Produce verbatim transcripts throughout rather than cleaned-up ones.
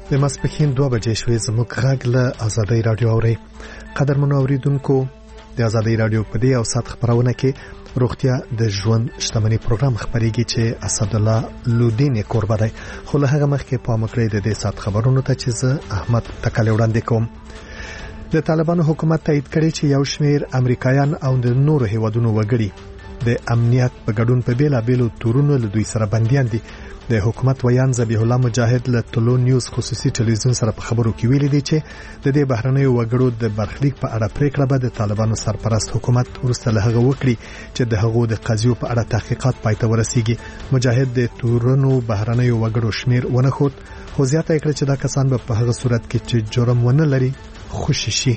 د ماسپښین دوه بجې شوې. زموږ غږ له آزادۍ رادیو اوري. قدرمنو اوریدونکو، د آزادۍ رادیو په دې او سات خبرونه کې روغتیا د ژوند شتمنۍ پروګرام خبريږي چې اسد الله لودین قربا دی. خو له هغه مخکې په مکړې د دې سات خبرونو ته چې زه احمد تکاله وړاندې کوم. د طالبانو حکومت تایید کړی چې یو شمېر امریکایان او د نورو هیوادونو وګړي د امنیت په ګډون په بیلا بیلو تورونو له دوی سره بنديان دي. د حکومت ویان ذبیح الله مجاهد له ټولو نیوز خصوصي ټلویزیون سره په خبرو کې ویلي دي چې د دې بهرنیو وګړو د برخلیک په اړه پریکړه به د طالبانو سرپرست حکومت ورسته له هغه وکړي چې د هغو د قضیو په اړه تحقیقات پای ته ورسیږي. مجاهد د تورونو بهرنیو وګړو شمیر ونه خود، خو زیاته کړ چې دا کسان به په هغه صورت کې چې جرم ونه لري خوشی شي.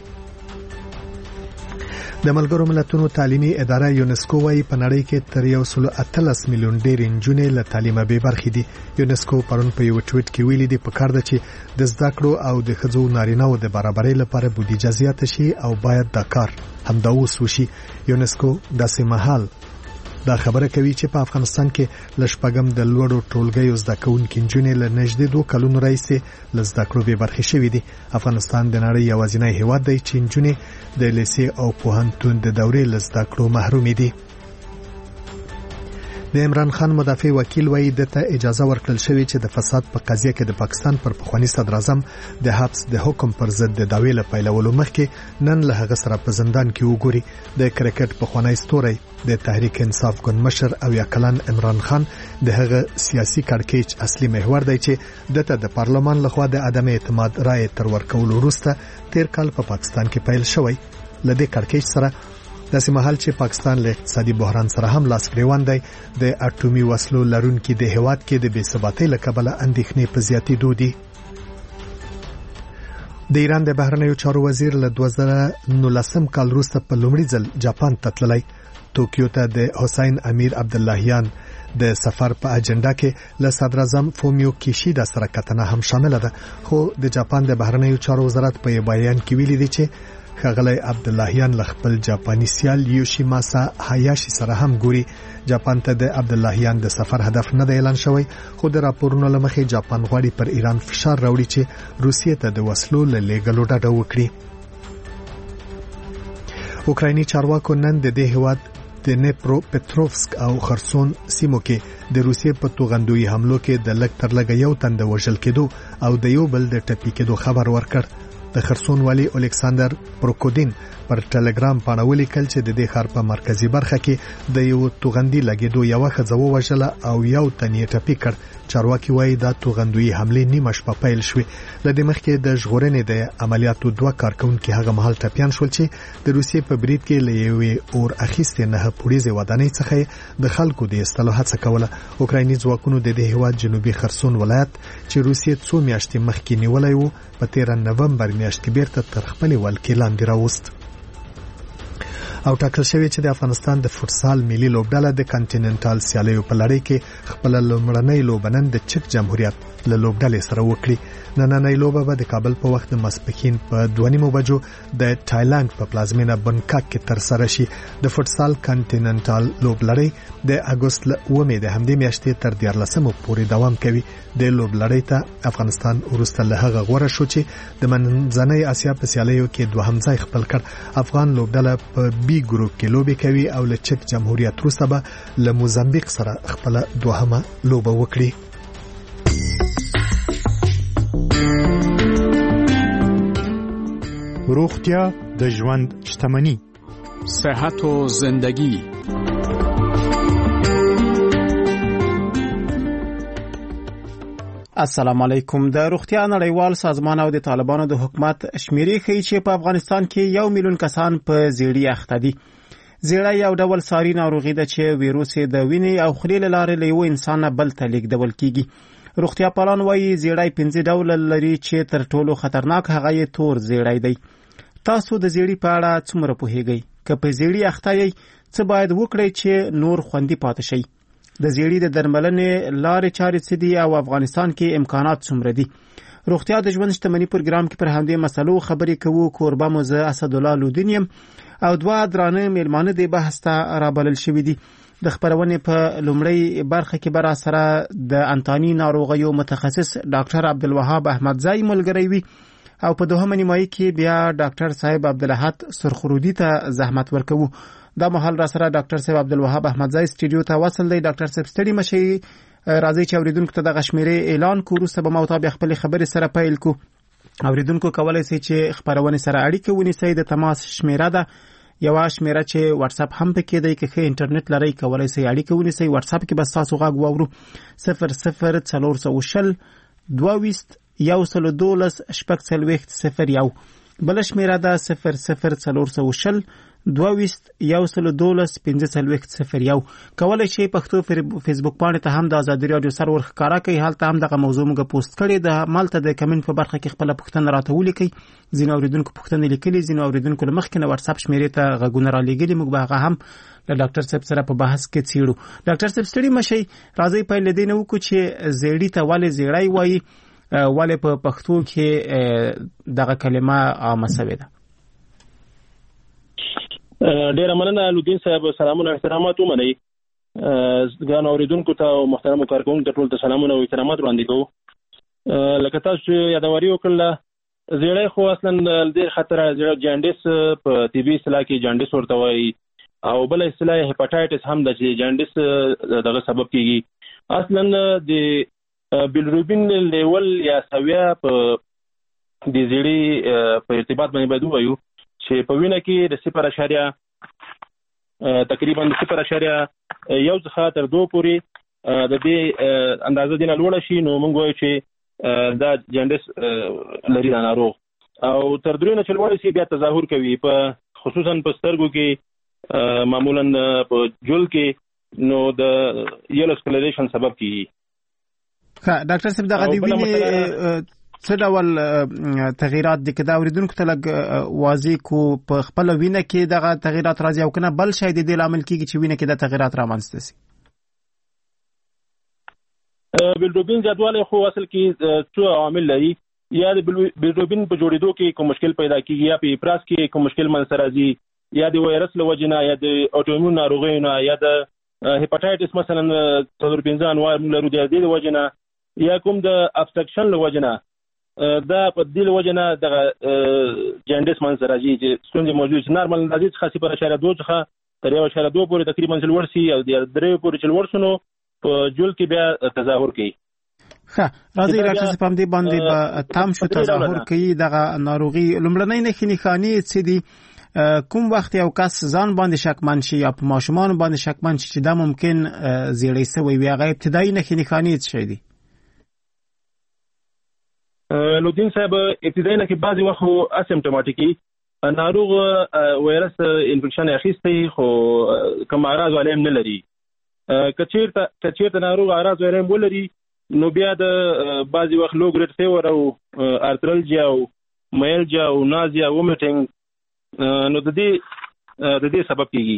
د ملګرو ملتونو تعلیمي اداره یونسکو وايي په نړۍ کې تر یو سل اتلس میلیون ډېر نجونې له تعلیمه بې برخې دي. یونسکو پرون په یو ټویټ کې ویلي دي په کار ده چې د زده کړو او د ښځو نارینه‌و د برابرۍ لپاره بودیجه زیاته شي او باید دا کار همدا اوس وشي. یونسکو داسې مهال دا خبره کوي چې په افغانستان کې لشپګم د لوړو ټولګیو زده کوونکو نجونې له نږدې دوه کلونو راځي له زده کړو به برخې شوې دي. افغانستان د نړۍ یوازینی هیواد دی چې نجونې د لیسې او پوهنتون د دورې له زده کړو محروم دي. د عمران خان مدافع وکیل وایي دته اجازه ورکړل شوې چې د فساد په قضیه کې د پاکستان پر پخوانی صدر اعظم د حبس د حکم پر ضد د دعوی له پیلولو مخکې نن له هغه سره په زندان کې وګوري. د کرکټ پخوانی ستوري د تحریک انصاف ګوند مشر او یا کلان عمران خان د هغه سیاسي کړکېچ اصلي محور دی چې دته د پارلمان لخوا د عدم اعتماد رائے تر ورکولو وروسته تیر کال په پا پاکستان کې پیل شوی. لدې کړکېچ سره داسې مهال چې پاکستان له اقتصادي بحران سره هم لاس ګریوان دی، د اټومي وسلو لرونکي د هیواد کې د بې ثباتۍ له کبله اندېښنې په زیاتېدو دي. د ایران د بهرنیو چارو وزیر له دوه زره نولسم کال وروسته په لومړي ځل جاپان ته تللی. توکیو ته د حسین امیر عبداللهیان د سفر په اجنډا کې له صدر اعظم فومیو کیشیدا سره کتنه هم شامل ده. خو د جاپان د بهرنیو چارو وزارت په بیان کې ویلي دی چې ښاغلی عبداللهیان له خپل جاپاني سیال یوشیماسا هایاشي سره هم ګوري. جاپان ته د عبداللهیان د سفر هدف نه دی اعلان شوی، خو د راپورونو له مخې جاپان غواړي پر ایران فشار راوړي چې روسیې ته د وسلو له لېږلو ډډه وکړي. اوکرایني چارواکو نن د دې هیواد د نیپرو پټروفسک او خرسون سیمو کې د روسیې په توغندوی حملو کې د لږ تر لږه یو تن د وژل کېدو او د یو بل د ټپي کېدو خبر ورکړ. د خرسون والی الکساندر پروکودین پر ټلګرام باندې ولیکل چې د دې ښار په مرکزی برخه کې د یو توغندي لګیدو یو ښځه وژله او یو تن یې ټپي کړ. چارواکي وایي دا توغندوی حمله نیمه شپه پیل شوې. لدې مخکې د ژغورنې د عملیاتو دوه کارکونکو هغه مهال ټپيان شول چې د روسیې په برید کې له یوې اور اخیستې نه پولیسي ودانۍ څخه د خلکو د استلو هڅه کوله. اوکرایني ځواکونو د دې هیواد جنوبي خرسون ولایت چې روسیې څو میاشتې مخکې نیولای وو په تیر نومبر میاشت کې بیرته تر خپل ولکې لاندې راوست. او ټاکل شوی چې د افغانستان د فوتسال ملي لوبډله د کانټیننټال سیالیو په لړۍ کې خپل لومړنۍ لوبنن د چک جمهوریت له لوبډلې سره وکړي. نننۍ لوبه به د کابل په وخت د ماسپښین په دوه نیمو بجو د تایلند په پلازمینه بنکاک کې تر سره شي. د فوتسال کانټیننټال لوبلړۍ د اگست ل اومې د همدې میاشتې تر دیارلسمه پورې دوام کوي. د لوبلړۍ ته افغانستان وروسته له هغه غوړه شو چې د منځنۍ اسیا په سیالیو کې دوهم ځای خپل کړ. افغان لوبډله په بي ګروپ کې لوبي کوي او له چک جمهوریت وروسته به له موزمبیق سره خپل دوهمه لوبه وکړي. روغتیا د ژوند شتمنی، صحت و زندگی. السلام علیکم. د روغتیا نړیوال سازمان او د طالبانو د حکومت شمیرې ښیي چې په افغانستان کې یو میلیون کسان په زیړی اخته دي. زیړی یو ډول ساري ناروغي ده چې ویروس د وینې او خولې له لارې له یو انسان بل ته لیږدول کیږي. روغتیا پالان وایي زیړی پنځه ډول لري چې تر ټولو خطرناک هغه یې تور زیړی دی. تاسو د زیړی په اړه څومره پوهیږئ؟ که په زیړی اخته یې څه باید وکړئ چې نور خوندي پاتې شئ؟ د زیړی د درملنې لارې چارې څه دي او افغانستان کې امکانات څومره دي؟ روغتیا د ژوند شتمنۍ پروګرام کې پر همدې مسلو خبرې کوو. کوربه مو زه اسد الله لودین یم. او دوه درانه میلمانه د بحث ته رابلل شوي دي. د خبرونې په لومړی برخه کې بر سره د انتانی ناروغیو متخصص ډاکټر عبدالوهاب احمدزئی ملګری وي او په دوهمه نیمایي کې بیا ډاکټر صاحب عبدالاحد سرخرودی ته زحمت ورکوو. دا مهال را سره ډاکټر صاحب عبدالوهاب احمدزئی سټوډیو ته وصل دی. ډاکټر صاحب ستړي مشي، راځي چې اوریدونکو ته د غشمیرې اعلان کو، وروسته به مو تابع خپل خبرې سره پیل کو. اوریدونکو کولای شي چې خبرونه سره اړیکه ونیسي. د تماس شمیره ده یو شمیره چې واتس اپ هم پکې دی، که ښه انټرنیټ لري کولای شي اړیکه ونیسي. واتس اپ کې بس تاسو غږ واورو صفر صفر څلور سوه شل دوه ویشت یو سل دولس شپږ څلوېښت صفر یو. بل شمیره ده صفر صفر څلور سوه شل دوه ویشت یو سل دولس پنځه څلوېښت صفر یو. کولای شي پښتو فیسبوک باندې ته هم د ازادي رادیو سرور ښکارا کوي. هلته هم دغه موضوع موږ پوسټ کړی ده. مالته د کمنټ په برخه کې خپل پوښتنه راته ولیکئ. ځینې اوریدونکو پوښتنه لیکلي، ځینې اوریدونکو له مخکې نه واتس اپ شمیرې ته غږونه را لېږلي. موږ به هغه هم له ډاکټر صاحب سره په بحث کې څېړو. ډاکټر صاحب ستړي مشئ، راځئ پیل له دې نه وکړو چې زیړي ته ولې زیړی وایي، ولې په پښتو کې دغه کلمه عامه شوې ده. ډیره مننه لودین صاحب، سلامونه احترامات ومنئ. ګرانو اوریدونکو ته او محترمو کارکوونکو ته ټول ته سلامونه او احترامات وړاندې کوو. لکه تاسو یادواري وکړله، زیړی خو اصلا ډېر خطره جانډیس په طبي اصطلاح کې جانډیس ورته وایي، او بل اصطلاح هپاټایټس هم ده چې جانډیس دغه سبب کېږي. اصلا د بیلروبین لیول یا سویه په د زیړي په ارتباط باندې باید ووایو چې په وینه کې د صفر اشاریه تقریبا د صفر اشاریه یو څخه تر دوه پورې د دې اندازه دینه لوړه شي، نو موږ وایو چې دا جانډیس لري دا ناروغ. او تر درې نه چې لوړه شي بیا تظاهر کوي، په خصوصا په سترګو کې، معمولا په جول کې، نو د یلو سکلریشن سبب کیږي. ښه ډاکټر صاحب، دغه د وینې څه ډول تغییرات دي؟ که دا اوریدونکو ته لږ واضح کو په خپل وینه کې دغه تغییرات راځي او کنه بل شاید د لامل کیږي چې وینه کې د تغییرات رامنځته شي؟ بیلروبین زیاتوالی خو اصل کې څو عوامل لري. یا د بیلروبین په جوړېدو کې کوم مشکل پیدا کیږي، یا په افراز کې کوم مشکل منځته راځي، یا د وایرس له وجې نه، یا د اټوایمون ناروغیو نه، یا د هپاټایټس مثلا څلور پنځه انواع موږ لرو د دې له وجې نه، یا کوم د ابسټرکشن له وجې نه، دا په دې له وجې نه دغه جانډیس منځته راځي چې ستونزې موجود چې نارمل اندازې څخه صفر اشاریه دوه څخه تر یو اشاریه دوه پورې تقریبا چې لوړ شي او د درې پورې چې لوړ شي نو په جول کې بیا تظاهر کوي. ښه راځي ډاکټر صاحب، هم دې باندې به تام شو تظاهر کوي دغه ناروغي. لومړنۍ نښې نښانې څه دي؟ کوم وخت یو کس ځان باندې شکمن شي یا په ماشومان باندې شکمن شي چې دا ممکن زیړی سوی وي، هغه ابتدایي نښې نښانې څه دي؟ لودین صاحب، ابتدایي نښې بعضې وخت خو اسیمپټوماټیکي، ناروغ وایرس انفیکشن اخیستی خو کوم اعراض والا هم نه لري. که چېرته ناروغ اعراض والا هم ولري نو بیا د بعضې وخت لو ګریډ فیور او ارترلجیا او میلجیا او نازیا وومیټینګ نو د دې د دې سبب کېږي.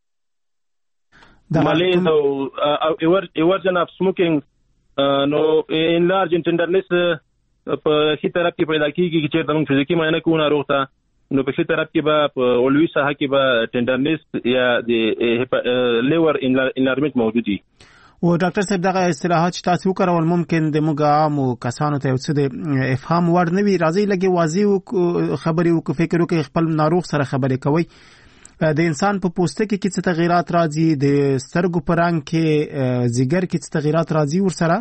مالیز او ایورجن اف سموکینګ نو انلارج ټینډرنس په ښي طرف کې پیدا کېږي. چې چېرته موږ فزیکي معاینه کوو ناروغ ته نو په ښي طرف کې به په علوي ساحه کې به ټینډرنس یا د لیور انلارجمنټ موجود وي. و ډاکټر صاحب، دغه اصطلاحات چې تاسو وکارول ممکن د موږ عامو کسانو ته یو څه د افهام وړ نه وي. راځي لږ واضح خبرې وکړو، فکر وکړئ، خپل ناروغ سره خبرې کوئ. د انسان په پوستکي کې څه تغیرات راځي؟ د سترګو په رنګ کې، ځیګر کې څه تغیرات راځي ورسره؟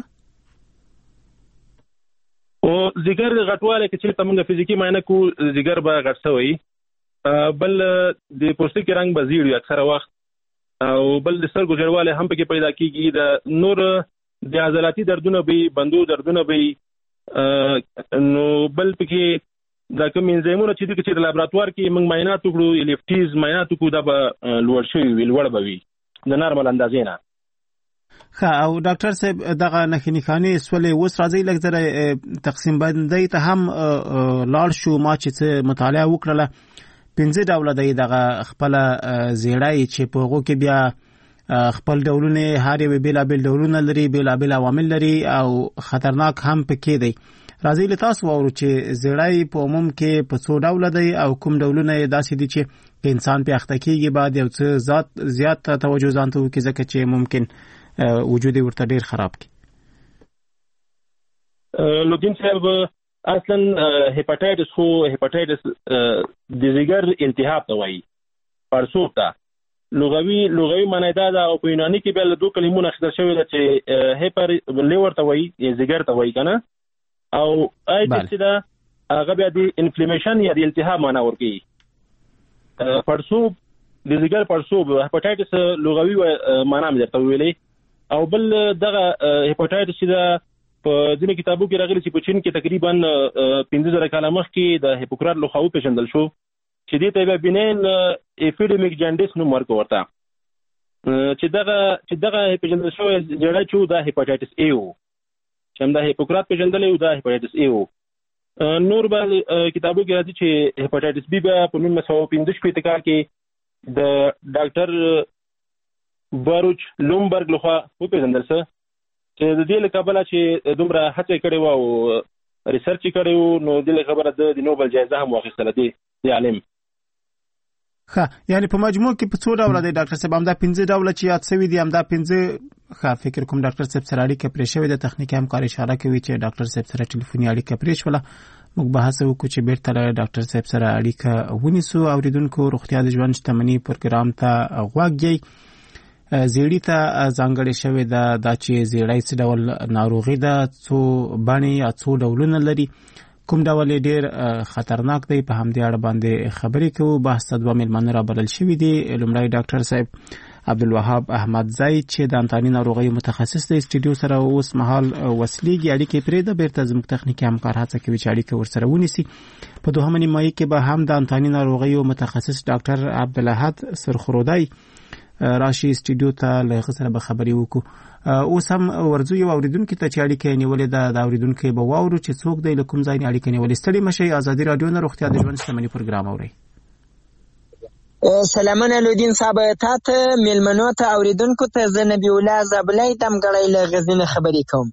او ځیګر غټوالی کې چې موږ فزیکي معاینه کوو ځیګر به غټ شوی، بل د پوستکي رنګ به زیړ وي اکثره وخت، او بل د سترګو ژیړوالی هم پکې پیدا کېږي. د نور د عضلاتي دردونه به بندو دردونه به نو بل پکې دا کوم انزایمونه چې د لابراتوار کې موږ معاینات وکړو، الیپټیز معاینات وکړو، دا به لوړ شوي وي، لوړ به وي د نارمل اندازې نه. ښه، او ډاکټر صاحب دغه نښې نښانې سولې، اوس راځئ لږ ځله تقسیم بندۍ ته هم لاړ شو. ما چې څه مطالعه وکړله پنځه ډوله دی دغه خپله زیړی چې په هغو کې بیا خپل ډولونه، هر یو بېلابېل ډولونه لري، بېلابېل عوامل لري او خطرناک هم پکې دی. راځي له تاسو وورو چې زیړای په عموم کې په څو ډول دی او کوم ډولونه یې داسې دي چې انسان په اخته کېږي بعد یو څه ذات زیات توجه ځان ته وکړي ځکه چې ممکن وجود ورته ډیر خراب کړي. لودین صاحب اصلا هپاتایټس خو هپاتایټس د ځګر التهاب ته وایي پړسوب ته لغوي لغوي معنی دا ده او په یوناني کې بل دوه کلمونه اخیستل شوی ده چې هپر لیور ته وایي ځګر ته وایي کنه او ایټس دا هغه بیا د انفلیمیشن یا د التهاب معنی ورکوي. پړسوب د ځګر پړسوب هپاتایټس لغوي معنی مې درته ویلې او بل دغه هپاتایټس چې په ځینې کتابو کې راغلي چې په چین کې تقریبا پنځه زره کاله مخکې د هیپوکرات لخوا وپېژندل شو چې دې ته بیا بینین اپیډیمیک جانډیس نوم ورکړ ورته چې دغه چې دغه پېژندل شوی جړی چې دا هیپاټایټس ای و چې همدا هیپوکرات پېژندلی و دا هیپاټایټس ای و. نور به کتابو کې راځي چې هیپاټایټس بي بیا په نولس سوه پنځه شپېته کال کې د ډاکټر باروچ لومبرګ لخوا وپېژندل شو چې د دې له کبله چې دومره هڅې کړې وه او ریسرچ یې کړی و نو دې له خبره د نوبل جایزه هم واخیستله دی د عالم. ښه یعنې په مجموع کې په څو ډوله دی ډاکټر صاحب همدا پنځه ډوله چې یاد شوي دي همدا پنځه ښه فکر کوم ډاکټر صاحب سره اړیکه پرې شوې ده تخنیکي همکار اشاره کوي چې ډاکټر صاحب سره ټلیفوني اړیکه پرې شوله موږ بحث وکړو چې بیرته له ډاکټر صاحب سره اړیکه ونیسو. اوریدونکو روغتیا د ژوند شتمني پروګرام ته غوږ یې زیړی ته ځانګړې شوې ده دا چې زیړی څه ډول ناروغي ده څو بڼې یا څو ډولونه لري کوم ډول ډیر خطرناک دی په همدې اړه باندې خبرې کوو. بحث ته دوه میلمانه رابلل شوي دي. لومړی ډاکټر صاحب عبدالوهاب احمدزی چې د انتاني ناروغیو متخصص دی سټوډیو سره اوس مهال وصلېږي اړیکې پرېږده بیرته زموږ تخنیکي همکار هڅه کوي چې اړیکه ورسره ونیسي. په دوهمه نیمایي کې به هم د انتاني ناروغیو متخصص ډاکټر عبدالاحد سرخرودی راشي سټوډیو ته له هغه سره به خبرې وکړو. اوس هم ورځو یو اوریدونکي ته چې اړیکه یې نیولې ده د اوریدونکي به واورو چې څوک دی له کوم ځای نه اړیکه نیولې. ستړي مه شئ ازادي راډیو نه روغتیا د ژوند شتمني پروګرام اورئ. سلامونه لودین صاحب تا ته میلمنو ته اوریدونکو ته زه نبی الله زابلی دمګړی له غزني خبرې کوم.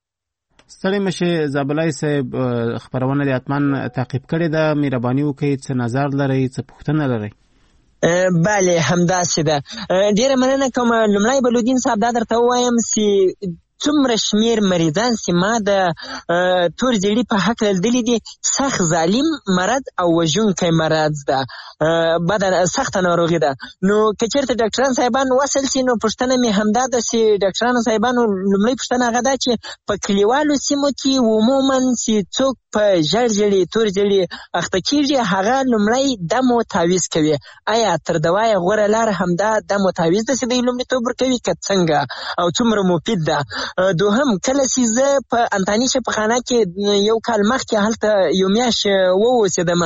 ستړي مه شئ زابلی صاحب خپرونه دې حتما تعقیب کړې ده مهرباني وکړئ څه نظر لرئ څه پوښتنه لرئ. بله همداسې ده. ډېره مننه کوم. لومړی به لودین صاحب دا درته ووایم چې څومره شمیر مریضان چې ما د تور زیړي په هکله لیدلي دي سخت ظالم مرض او وژونکی مرض ده بده سخته ناروغي ده. نو که چېرته ډاکټران صاحبان وصل شي نو پوښتنه مې همدا ده چې ډاکټرانو صاحبانو لومړۍ پوښتنه هغه ده چې په کلیوالو سیمو کې عموما چې څوک په ژړ ژړي تور زیړي اخته کېږي هغه لومړی دم و تعویض کوي. آیا تر دوایه غوره لاره همدا دم و تعویض ده چې دوی لومړیتوب ورکوي که څنګه او څومره مفید ده؟ دوهم کله چې زه په انتاني شفاخانه کې یو کال مخکې هلته یو میاشت ووسېدم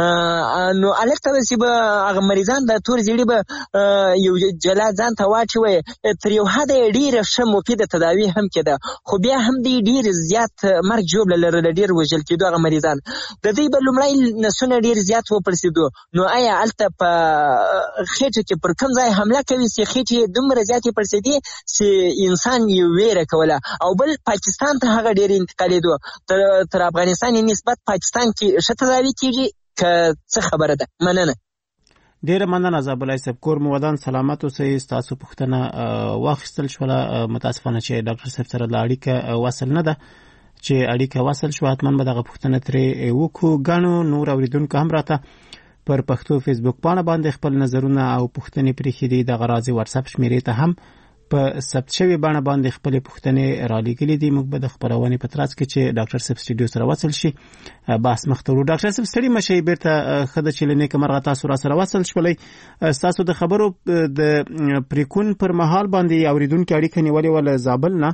نو هلته به چې به هغه مریضان د تور زیړي به یو جلا ځان ته واچوي تر یو حده یې ډېره ښه مفیده تداوي هم کېده خو بیا هم دوی ډېر زیات مرګ ژوبله لرله ډېر وژل کېدو هغه مریضان د دوی به لومړی نسونه ډېر زیات وپړسېدو. نو آیا هلته په خېټه کې پر کوم ځای حمله کوي چې خېټې یې دومره زیاتې پړسېدې چې انسان یې ویره کوله او بل پاکستان ته هغه ډېر انتقالېدو تر, تر افغانستان نسبت پاکستان کې ښه تداوي کېږي که څه خبره ده؟ مننه. ډېره مننه زابلی صاحب کور مو ودان سلامت اوسئ. ستاسو پوښتنه واخیستل شوله متاسفانه چې ډاکټر صاحب سره له اړیکه وصل نه ده چې اړیکه وصل شو حتما به دغه پوښتنه ترې وکړو. ګڼو نور اوریدونکو هم راته پر پښتو فیسبوک پاڼه باندې خپل نظرونه او پوښتنې پرېښي دي. دغه راځي واتساپ شمېرې ته هم په ثبت شوې بڼه باندې خپلې پوښتنې رالیږلې دي. موږ به د خپرونې په ترڅ کې چې ډاکټر صاحب سټوډیو سره وصل شي بحث مخ ته وړو. ډاکټر صاحب ستړي مه شئ بیرته ښه ده چې له نیکه مرغه تاسو را سره وصل شولئ. ستاسو د خبرو د پریکون پر مهال باندې اوریدونکي اړیکه نیولې وه له زابل نه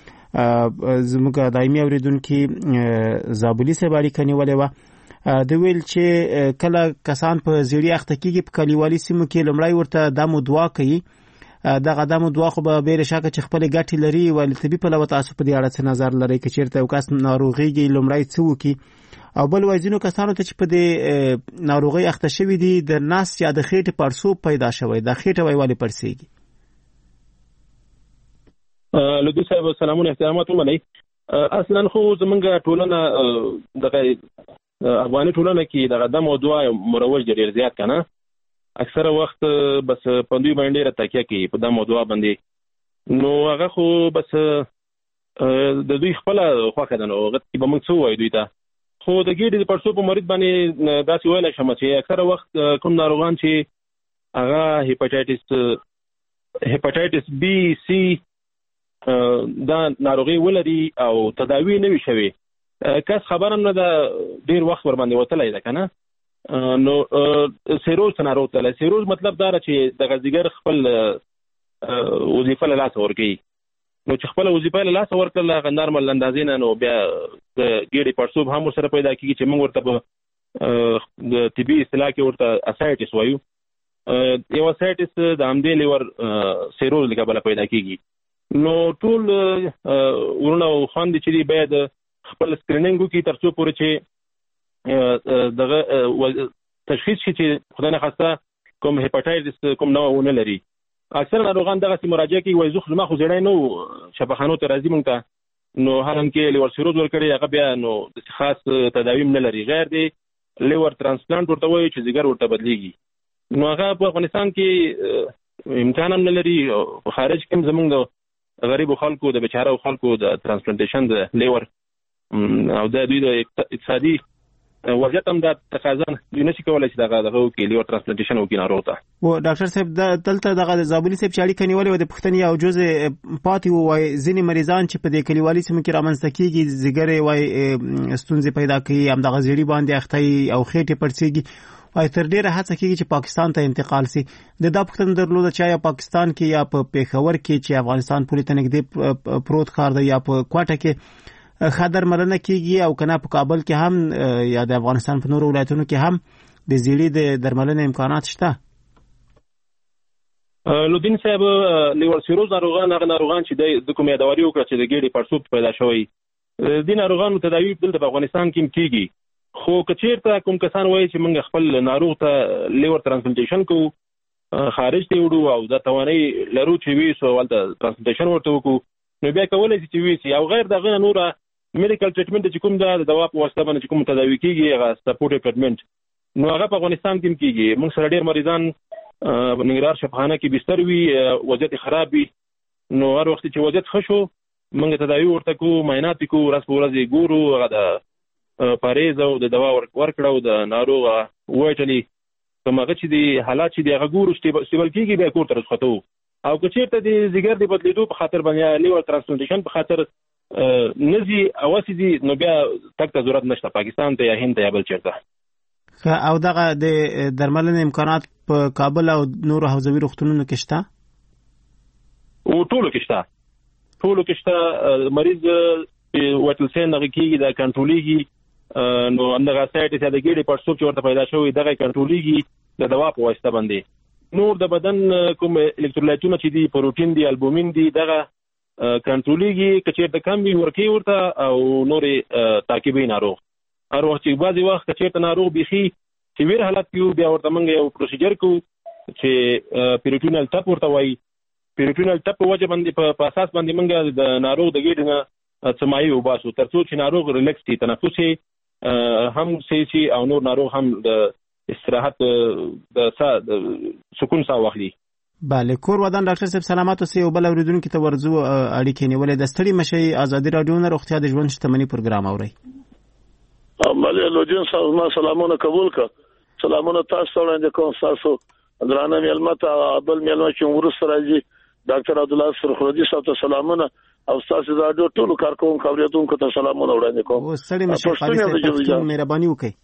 زموږ دایمي اوریدونکي زابلي صاحب اړیکه نیولې وه. د ویل چې کله کسان په زیړي اخته کېږي په کلیوالي سیمو کې لومړی ورته دم و دعا کوي دغه دم و دعا خو به بې شکه چې خپلې ګټې لري ولې طبي پلوه تاسو په دې اړه څه نظر لرئ که چېرته یو کس ناروغېږي لومړی څه وکړي او بل وایي ځینو کسانو ته چې په دې ناروغۍ اخته شوي دي د نس یا د خېټې پړسوب پیدا شوی دا خېټه وایي ولې پړسېږي؟ لودي صاحب سلامونه احترامات ومنئ. اصلا خو زمونږ ټولنه دغه افغاني ټولنه کې دغه د موضوع مروج ډېر زیات کنه اکثره وخت بس په دوی باندې را تکیه کوي په دا موضوع باندې نو هغه خو بس د دوی خپل خوښه ده نو هغه به موږ څه وایو دوی ته خو د ګیډې د پړسوب په مریض باندې داسې ویلی شم چې اکثره وخت کوم ناروغان چې هغه هیپاټایټس هیپاټایټس بي سي دا ناروغي ولري او تداوی نه وي شوی کس خبر هم نه ده ډېر وخت ور باندې وتلی ده که نه نو سیروز ته ناروغ تللی سیروز مطلب دا ده چې دغه ځیګر خپل وظیفه له لاسه ورکوي نو چې خپل وظیفه له لاسه ورکړله هغه نارمل اندازې نه نو بیا د ګیډې پړسوب هم ورسره پیدا کېږي چې موږ ورته په د طبي اصطلاح کې ورته اسایټس وایو یو اسایټس د همدې لیور سیروز له کبله پیدا کېږي نو ټول ورونه او خویندې چې دي باید خپل سکرینینګ وکړي تر څو پورې چې دغه تشخیص شي چې خدای نخواسته کوم هیپاټایټس کوم نوع ونه لري اکثر ناروغان دغسې مراجعه کوي وایي زه خو زما خو زیړی نه و شفاخانو ته راځي موږ ته نو هر هم کې لیور سیروز ورکړی هغه بیا نو خاص تداوی نه لري غیر دی لیور ترانسپلانټ ورته وایي چې ځیګر ورته بدلیږي نو هغه په افغانستان کې امکان هم نه لري په خارج کې هم زموږ د غریبو خلکو د بیچاره خلکو د ترانسپلانټیشن د لیور او د دوی د اقتصادي وضعیت هم دا تقاضا دوی نشي کولی چې دغه دغه وکړي لیور ترانسپلانټیشن وکړي ناروغ ته و ډاکټر صاحب دلته دغه د زابلي صاحب چې اړیکه نیولې وه د پوښتنې یو جزء پاتې و وایي ځینې مریضان چې په دې کلیوالي سیمو کې رامنځته کېږي ځیګر یې وایي ستونزې پیدا کوي همدغه زیړي باندې اخته او خېټې پړسېږي وایي تر ډېره هڅه کېږي چې پاکستان ته انتقال سي د دا پوښتنه درلوده چې آیا پاکستان کې یا په پېښور کې چې افغانستان پولې ته نږدې پروت ښار دی یا په کوټه کې ښه درملنه کېږي او که نه په کابل کې هم یا د افغانستان په نورو ولایتونو کې هم د زیړي د درملنې امکانات شته لودین صاحب لیور سیروز ناروغان هغه ناروغان چې د کوم یادواري وکړه چې د ګیډې پړسوب پیدا شوی دې ناروغانو تداوي دلته په افغانستان کې هم کېږي خو که چېرته کوم کسان وایي چې موږ خپل ناروغ ته لیور ترانسپلانټیشن کوو خارج ته وړو او دا توانایي لرو چې ویسو هلته ترانسپلانټیشن ورته وکړو نو بیا کولی شي چې ویسي او غیر دغه نه نوره میډیکل ټریټمنټ چې کوم دا د دوا په واسطه باندې چې کوم تداوي کېږي هغه سپورټیو ټریټمنټ نو هغه په افغانستان کې هم کېږي موږ سره ډېر مریضان په ننګرهار شفاخانه کې بستر وي وضعیت خراب وي نو هر وخت چې وضعیت ښه شو موږ تداوي ورته کوو معاینات یې کوو ورځ په ورځ یې ګورو هغه د پرهیز او د دوا ورکړه او د ناروغ وایټلي کوم هغه چې دي حالات چې دي هغه ګورو سټیبل کېږي بیا کور ته رخصتو او که چېرته د ځیګر د بدلېدو په خاطر باندې لیور ترانسپلانټیشن په خاطر نزي اواسي دي نو بیا تک ته ضرورت نشته پاکستان ته یا هند ته یا بل چېرته او دغه د درملنې امکانات په کابل او نورو حوزوي روغتونونو کې شته او ټولو کې شته ټولو کې شته مریض وټلسین دغه کېږي دا کنټرولېږي نو همدغه اسایټس یا د ګیډې پړسوب چې ورته پیدا شوی دغه کنټرولېږي د دوا په واسطه باندې نور د بدن کوم الکترولایټونه چې دي پروټین دي البومین دي دغه کنټرولېږي که چېرته کم وي ورکوي ورته او نورې تعقیبوي ناروغ هر وخت چې بعضې وخت که چېرته ناروغ بیخي سیویر حالت کې وي بیا ورته موږ یو پروسیجر کوو چې پیروټینل ټپ ورته وایي پیروټینل ټپ په وجه باندې په اساس باندې موږ د ناروغ د ګیډې نه څه مایع وباسو تر څو چې ناروغ ریلیکس شي تنفس یې هم صحیح شي او نور ناروغ هم د استراحت د سکون ساه واخلي بله کور ودان ډاکټر صاحب سلامات اوسئ او بل اورېدونکو ته ورځو اړیکې نیولې د ستړي مشئ ازادي راډیو نه روغتیا د ژوند شتمني پروګرام اورئ بله لودین صاحب ما سلامونه قبول کړه سلامونه تاسو ته وړاندې کوم تاسو درانه میلمه ته بل میلمه چې وروسته راځي ډاکټر عبدالله سرخردي صاحب ته سلامونه او تاسو د راډیو ټولو کارکوونکو اورېدونکو ته سلامونه وړاندې کوم او ستړي مشئ پښتون مهرباني وکړئ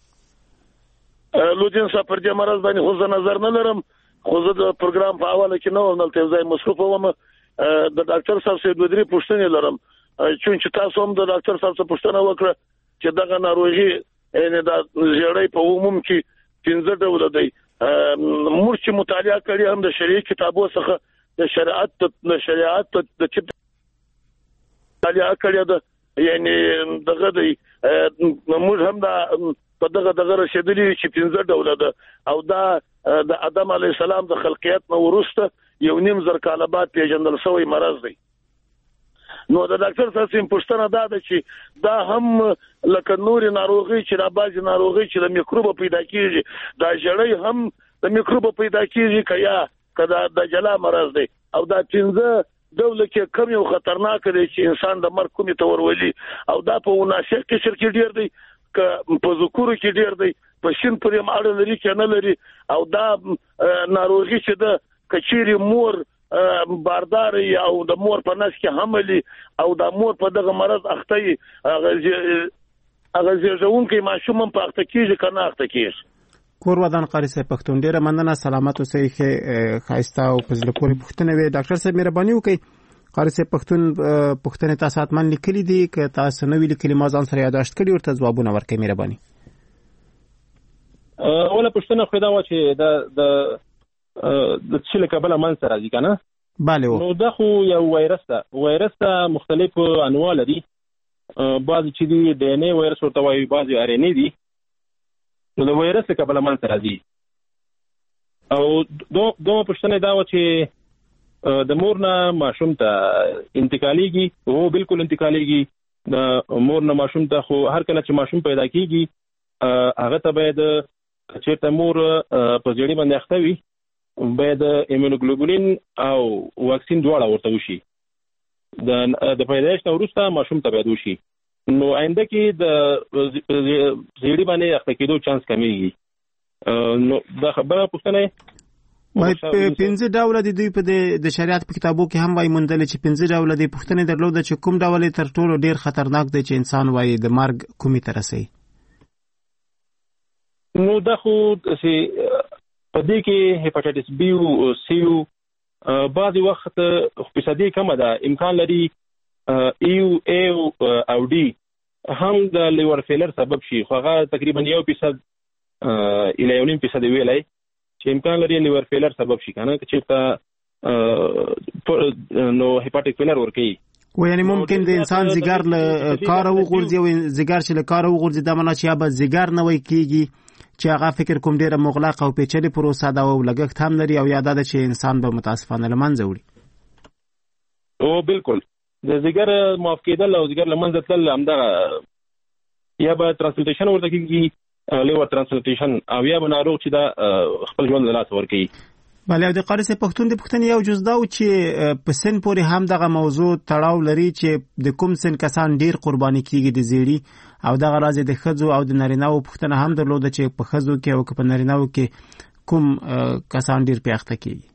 لودین صاحب پر دې مرز باندې خو زه نظر نه لرم خو زه د پروګرام په حواله کې نه وم دلته یو ځای مصروف وم د ډاکټر صاحب څخه دوه درې پوښتنې لرم چې تاسو هم د ډاکټر صاحب څخه پوښتنه وکړه چې دغه ناروغي یعنې د زیړی په عموم کې پنځه ډوله دی موږ چې مطالعه کړې هم د شریعي کتابو څخه د شریعت د شریعت د چې مطالعه کړې ده یعنې دغه دی موږ هم د په دغه دغه رسیدلی چې پنځه ډوله ده او دا د آدم علی السلام د خلقیت نو ورسته یو نیم زر کاله بعد پیژندل شوی مرض دی نو د ډاکټر صاحب سیم پوښتنه دا ده چې دا هم لکه نور ناروغي چې را باز ناروغي چې د میکروب پیدا کیږي دا جړې هم د میکروب پیدا کیږي کیا کدا د جلا مرض دی او دا پنځه ډول کې کم یو خطرناک دی چې انسان د مرګ کومې ته ورولي او دا په وناسق کې شرکت ډیر دی ک په ذکر کې ډیر دی په شین پرې ماړه لري کې نه لري او دا ناروغي چې د کچيري مور باردار او د مور په نس کې حملي او د مور په دغه مرض اخته هغه هغه ځون کې ماشوم په اخته کېږي کنه اخته کېږي. کور ودان قاری صاحب پښتون ډیره مننه سلامت اوسئ ښه خایسته او په زړه پورې پوښتنه وي. ډاکټر صاحب مهرباني وکړئ قاری صاحب پښتون پوښتنه تاسو اتمن لیکلي دي که تاسو نو لیکلي ما ځان سره یاداشت کړی ورته ځوابونه ورکړئ مهرباني. اوله پوښتنه خو دا و چې د د د څه کبل مان سره راځي کنه bale نو دا خو یو وایرس ده وایرس ته مختلف انواع لري بعض چې دی ډي ان اي وایرس ورته وایي بعض ار ان اي دي نو د وایرس کبل مان سره راځي او دو دوه پوښتنه دا و چې د مور نه ماشوم ته انتقاليږي او بالکل انتقاليږي د مور نه ماشوم ته خو هر کله چې ماشوم پیدا کیږي هغه ته باید چې مور په ځړې باندې اخته وي باید ایمونوګلوبولین او واکسین دواړه ورته وشي د د پیدایش وروسته ماشوم ته باید وشي نو آینده کې د ځړې باندې اخته کېدو چانس کمیږي نو دا خبره پوښتنه وای په پنځه ډول دي دوی په د شریعت په کتابو کې هم وای مندل چې پنځه ډول دي پوښتنه درلوده چې کوم ډول تر ټولو ډیر خطرناک دی چې انسان وای د مرګ کومي تر رسي نو دا خو چې په دې کې هپاتایټس بی او سی او بعضی وخت فیصدي کم ده امکان لري ایو ای او ډي هم د لیور فیلر سبب شي خو هغه تقریبا یو فیصد الی یو نیم فیصد ویلای چې امکان لري لیور فیلر سبب شي کنه چې تا نو هپاتیک فیلر ورکی و یعنی ممکن د انسان زیګر له کار او غورځي او زیګر چې له کار او غورځي د معنا چې یا به زیګر نه وای کیږي چې هغه فکر کوم ډیره مغلق او پیچلې پروسه دا او لګښت هم لري او یاد ده چې انسان به متاسفانه لمنځه وړي او بالکل د زیګر معاف کېدل او زیګر لمنځه تل همدغه یا به ترانسپلانټیشن ورته کیږي لیور ترانسپلانټیشن او یا به ناروغ چې دا خپل ژوند له لاسه ورکوي. بله د قاری صاحب پښتون د پښتنې یو جز دا و چې په سن پورې هم دغه موضوع تړاو لري چې د کوم سن کسان ډیر قرباني کیږي د زیړي او دغه راز د ښځو او د نارینه‌و پښتنه هم درلوده چې په ښځو کې او په نارینه‌و کې کوم کسان ډیر پیاخته کیږي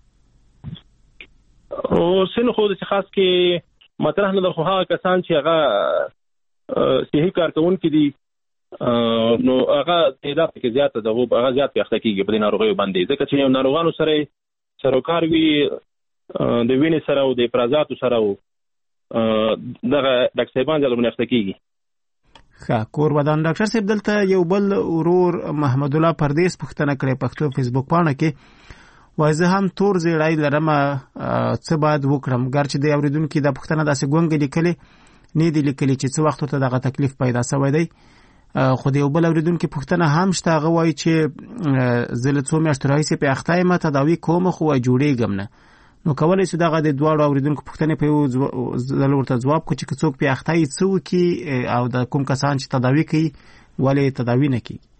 او سن خو د خاص کې مطرح نه خو هغه کسان چې هغه صحي کارکونکي دي نو هغه تعداد کې زیاته ده او هغه زیات پیاخته کیږي په ناروغیو باندې ځکه چې ناروغانو سره سروکار وی د وینې سره او د افرازاتو سره او دغه ډاکټران ځل منافسه کیږي. ښه کور ودان ډاکټر صاحب دلته یو بل ورور محمد الله پردیس پښتنه کړې پښتو فیسبوک باندې کې وای زه هم تور زیړای لرم څه باید وکړم ګرچې د اوریدونکو د پښتنه داسې ګونګ لیکلي نه دی لیکلي چې څه وخت ته دغه تکلیف پیدا شوی دی خو د یو بل اوریدونکو پښتنه هم شته هغه وای چې زله څو میاشتې راهیسې په اخته یم تداوی کوم خو جوړېږم نه نو کولای شو دغه د دواړو اوریدونکو پښتنه په یو ځل ورته ځواب کو چې څوک په اخته یې څو کی او د کوم کسان چې تداوی کوي ولې تداوی نه کوي.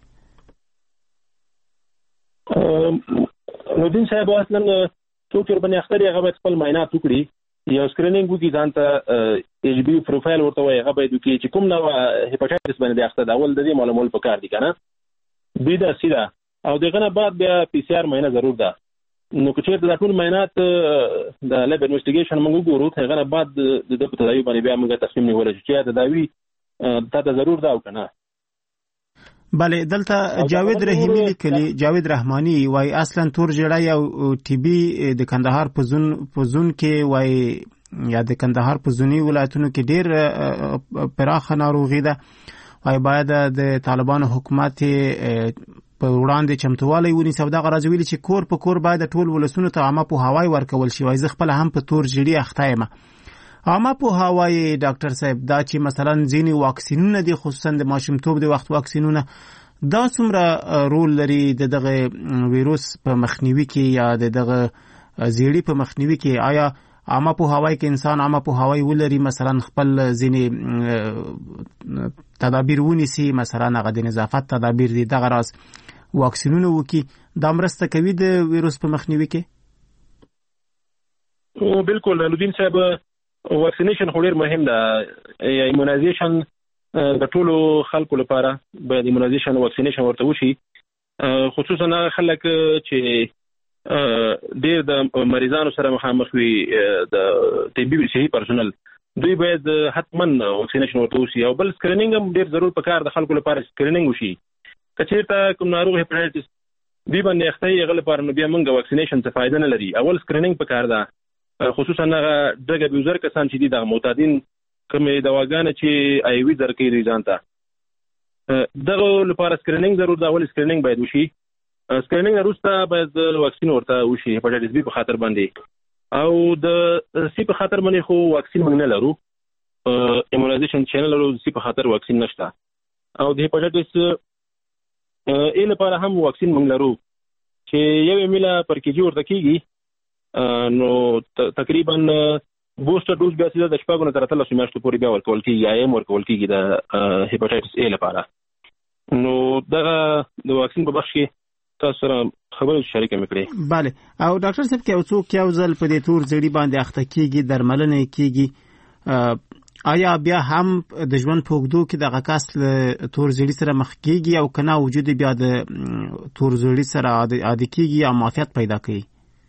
نو دین صاحب اصلا څوک ور باندې اختر هغه خپل معاینات وکړي یو سکرینینګ وکړي ځان ته ایچ بي پروفایل ورته وایي هغه باید وکړي چې کوم نوع هپاتایټس باندې اخته دا ول د دې معلومول پکار دي کنه دوی دا سیده او دغه نه بعد بیا پی سی آر معاینه ضرور ده نو که چیرته د ټول معاینات د لیب انویسټیګیشن موږ وګورو هغه نه بعد د د تداوی باندې بیا موږ تصمیم نیول چې تداوی تا ته ضرور ده او کنه. بله دلته جاوید رحیمی لیکلی جاوید رحمانی وای اصلا تور جړای او ټي بي د کندهار په زون په زون کې وای یا د کندهار په زونی ولایتونو کې ډیر پراخه ناروغي ده وای باید د طالبانو حکومت په وړاندې چمتووالی ونیسي او دغه راځي ویلي چې کور په کور باید ټول ولسونو ته عامه پوهاوی ورکول شي وای زه خپل هم په تور جړی اخته یم عامه پوهاوی ډاکټر صاحب دا چې مثلا ځینې واکسینونه دي خصوصا د ماشومتوب د وخت واکسینونه دا څومره رول لري د دغه ویروس په مخنیوي کې یا د دغه زیړی په مخنیوي کې آیا عامه پوهاوی کې انسان عامه پوهاوی ولري، مثلا خپل ځینې تدابیر ونیسي، مثلا هغه د نظافت تدابیر دي، دغه راز واکسینونه وکړي، دا مرسته کوي د ویروس په مخنیوي کې؟ بالکل لودین صاحب، واکسینیشن خو ډیر مهم ده. ایمونایزیشن د ټولو خلکو لپاره باید ایمونایزیشن واکسینیشن ورته وشي، خصوصا هغه خلک چې ډیر د مریضانو سره مخامخ وي، د طبي صحي پرسونل، دوی باید حتما واکسینیشن ورته وشي. او بل سکرینینګ هم ډیر ضرور پکار د خلکو لپاره سکرینینګ وشي. که چېرته کوم ناروغ هیپاټایټس بي باندې اخته یې هغه لپاره نو بیا موږ واکسینیشن څه فایده نه لري. اول سکرینینګ پکار ده، خصوصا هغه ډرګ ابیوزر کسان چې دي، د معتادین کومې دواګانې چې آی وي درکوي دوی ځان ته، دغه لپاره سکرینینګ ضرور ده. اول سکرینینګ باید وشي. سکرینینګ وروسته باید واکسین ورته وشي هیپاټایټس بي په خاطر باندې. او د سی په خاطر باندې خو واکسین موږ نه لرو، ایمونایزیشن چې نه لرو، سی په خاطر واکسین نشته. او د هیپاټایټس ای لپاره هم واکسین موږ لرو چې یو میله پر کیجی ورته کیږي، نو تقریبا بوستر ډوز بیا سیده د شپږو نه تر اتلسو میاشتو پورې بیا ورکول کیږي، یا ایم ورکول کیږي د هیپاټایټس ای لپاره. نو دغه د واکسین په بخش کې تاسو سره خبرې شریکه مې کړې. بله. او ډاکټر صاحب که یو څوک یو ځل په دې تور زیړي باندې اخته کیږي، درملنه کیږي، آیا بیا هم د ژوند په اوږدو کې دغه کس له تور زیړي سره مخ کیږي او که نه وجود بیا د تور زیړي سره عادي کیږي او معافیت پیدا کوي؟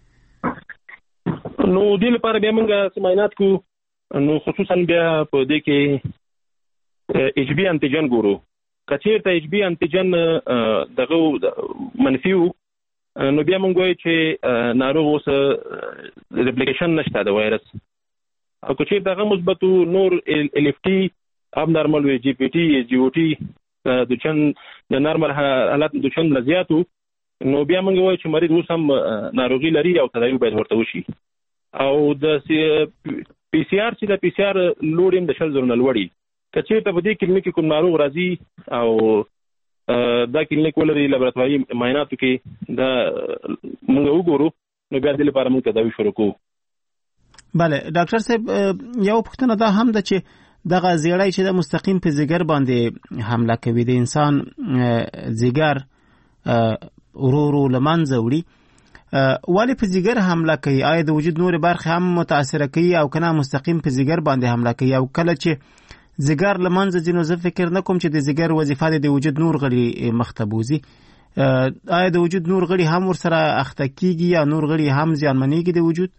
نو دې لپاره بیا موږ معاینات کوو. نو خصوصا بیا په دې کې ایچ بي انټیجن ګورو. که چېرته ایچ بي انټیجن دغه منفي وو، نو بیا موږ وایو چې ناروغ اوس ریپلیکیشن نشته د وایرس. او که چېرته هغه مثبت وو، نور ال اف ټي اب نارمل وي، جي پی ټي، جي او ټي د چند د نارمل حالات د چند نه زیات وو، نو بیا موږ وایو چې مریض اوس هم ناروغي لري او تداوی باید ورته وشي. او د پی سی آر چې د پی سی آر لوډ هم د شل زرو نه لوړي. که چېرته په دې کلینیک کې کوم ناروغ راځي او دا کلینیک ولري لابراتواري معایناتو کې دا موږ وګورو، نو بیا دې لپاره موږ تداوی شروع کوو. بله. ډاکټر صاحب، یو پوښتنه دا هم ده چې دغه زیړی چې د مستقیم په ځیګر باندې حمله کوي، د انسان ځیګر ورو ورو له منځه وړي، ولې په ځیګر حمله کوي؟ آیا د وجود نورې برخې هم متاثره کوي او که نه مستقیم په ځیګر باندې حمله کوي؟ او کله چې ځیګر له منځه ځي، نو زه فکر نه کوم چې د ځیګر وظیفه د وجود نور غړي مخ ته بوځي. آیا د وجود نور غړي هم ورسره اخته کیږي یا نور غړي هم زیانمنېږي د وجود؟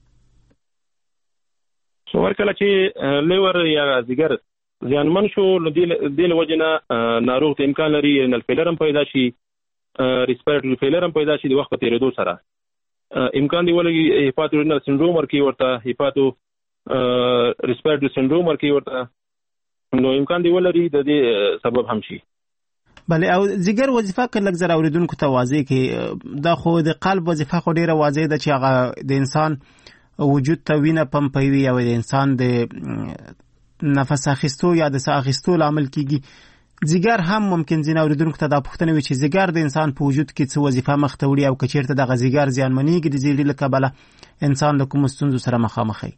ورکله چې لیور یا ځیګر زیانمن شو، نو دې له وجې نه ناروغ ته امکان لري رینل فیلر هم پیدا شي، ریسپیریټري فیلر هم پیدا شي. د وخت په تېرېدو سره امکان دی ولګي هیپاتو رینل سنډروم ورکوي ورته، هیپاتو ریسپیریټري سنډروم ورکوي ورته، نو امکان دی ولري د دې سبب هم شي. بله. او ځیګر وظیفه که لږ زر اورېدونکو ته واضح کړي، دا خو د قلب وظیفه خو ډېره واضح ده چې هغه د انسان وجود ته وینه پمپوي او د انسان د نفس اخیستو یا د ساه اخیستو لامل کیږي. ځیګر هم ممکن ځینې اورېدونکو ته دا پوښتنه وي چې ځیګر د انسان په وجود کې څه وظیفه مخته وړي، او که چېرته دغه ځیګر زیانمنېږي د زیړي له کبله، انسان له کومو ستونزو سره مخامخ وي؟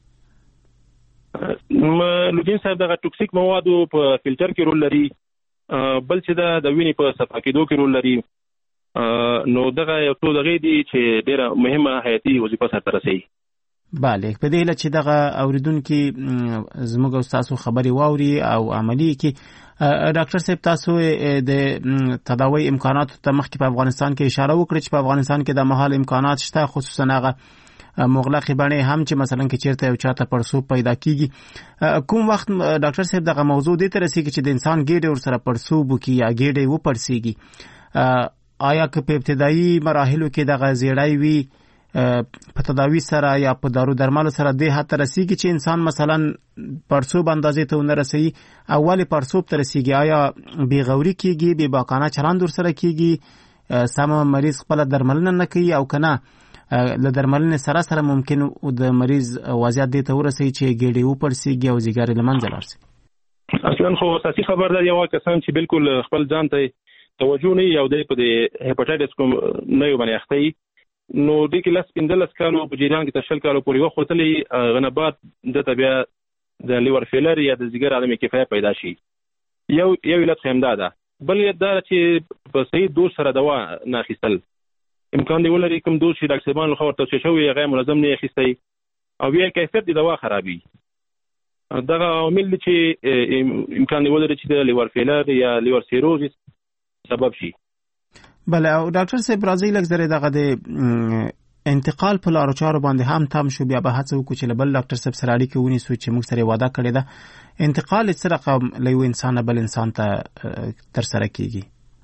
لودین صاحب، دغه ټوکسیک موادو په فلټر کې رول لري، بل چې دا د وینې په صفا کېدو کې رول لري. نو دغه یو څو دغې دي چې ډېره مهمه حیاتي وظیفه سرته رسوي. بله. په دې هیله چې دغه اورېدونکي زموږ او ستاسو خبرې واوري او عملي کړي. ډاکټر صاحب، تاسو د تداوی امکاناتو ته مخکې په افغانستان کې اشاره وکړه چې په افغانستان کې د مهال امکانات شته، خصوصا هغه مغلقې بڼې هم چې مثلا کې چېرته یو چاته پړسوب پیدا کیږي. کوم وخت ډاکټر صاحب دغه موضوع دې ته رسېږي چې د انسان ګېډې ورسره پړسوب وکړي یا ګېډې وپړسېږي؟ آیا که په ابتدایي مراحلو کې دغه زیړی وي، په تداوی سره یا په دارو درملو سره دې حد ته رسېږي چې انسان مثلا پړسوب اندازې ته ونه رسوي؟ اولې پړسوب ته رسېږي، آیا بې غوري کېږي، بې باکانه چلند ورسره کېږي، سمه مریض خپله درملنه نه کوي، او که نه له درملنې سره سره ممکن د مریض وضعیت دې ته ورسوي چې ګېډې وپړسېږي او ځیګر له منځه لاړ شي؟ اصلا خو اساسي خبر دا دی، یو کسان چې بالکل خپل ځان ته توجه نه وي او دی په د هیپاټایټس کوم نه یو باندې اخته وي، نو د کې لاس پندلس کالو په جریان کې تشل کالو پورې وختلې غنبات د طبيع د لیور فیلر یا د ځګر عدم کفایت پیدا شي. یو یو علت خمدا ده. بل دا چې په صحیح دوز سره دوا نه اخیستل امکان دی ولري کوم دوز چې ډاکټر صاحبان لخوا ورته شوی غیر منظم نه اخیستی او بیا کیفیت د دوا خرابي. دا عوامل چې امکان دی ولري چې د لیور فیلر یا لیور سیروزس سبب شي. بله او ډاکټر صاحب راځي لږ زره دغه د انتقال په لارو چارو باندې هم تم شو بیا به هڅه وکړو چې بل ډاکټر صاحب سره اړیکه ونیسو چې موږ سره وعده کړې ده انتقال څه رقم له یو انسان بل انسان ته تر سره کیږي.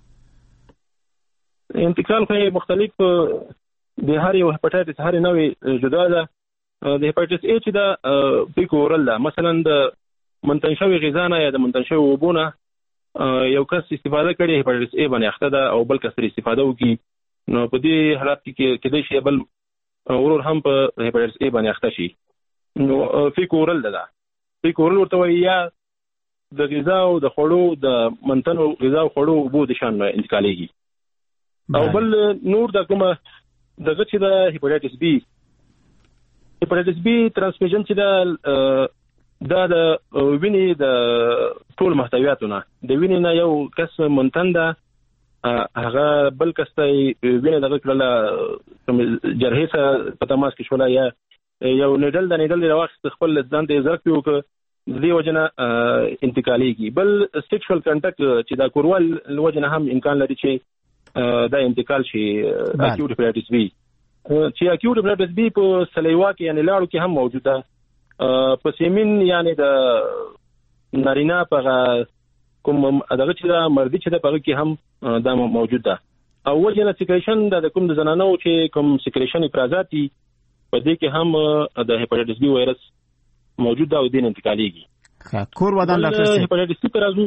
انتقال خو مختلف د هر یو هپاتایتس هر نوې جدا ده. د هپاتایتس ای چې دا پیکورل ده مثلا د منتشوي غذا نه یا د منتشوي وبونه یو کس استفاده کړي هپاتایتس ای باندې اخته ده او بل کس استفاده وکړي نو په دې حالت کې کې د شی بل ورور هم په هپاتایتس ای باندې اخته شي. نو فیکورل ده فیکورل ورته وایي یا د غذا او د خوړو د منتنو غذا او خوړو وبو د شان انتقالېږي. او بل نور د کومه دغه چې د هپاتایتس بی هپاتایتس بی ترانسمیشن چې د دا د وینې د ټول محتویاتونه د وینې نه یو کس منتن ده هغه بل کس ته وینې دغه کړله جرحې سره په تماس کې شوله یا یو نیډل د نیډل د واخیست خپل ځان ته زرک پې وکړه د دې وجه نه انتقالېږي. بل سیکشوال کنټکټ چې دا کوروال له وجه نه هم امکان لري چې دا انتقال شي اکیوټ هپاتایتس بی چې اکیوټ هپاتایتس بی په سلیوا کې یعنی لاړو کې هم موجوده په سیمین یعنی د نارینه په کوم دغه چې د مردي چې د پغه کې هم دا موجود ده. او وجه نه سیکریشن د کوم د زنانو چې کوم سیکریشن افرازات دي په دې کې هم د هپاتایتس بی وایرس موجود ده او د انتقالېږي. ښه کور ودان ډاکټر صاحب هپاتایتس بی راځو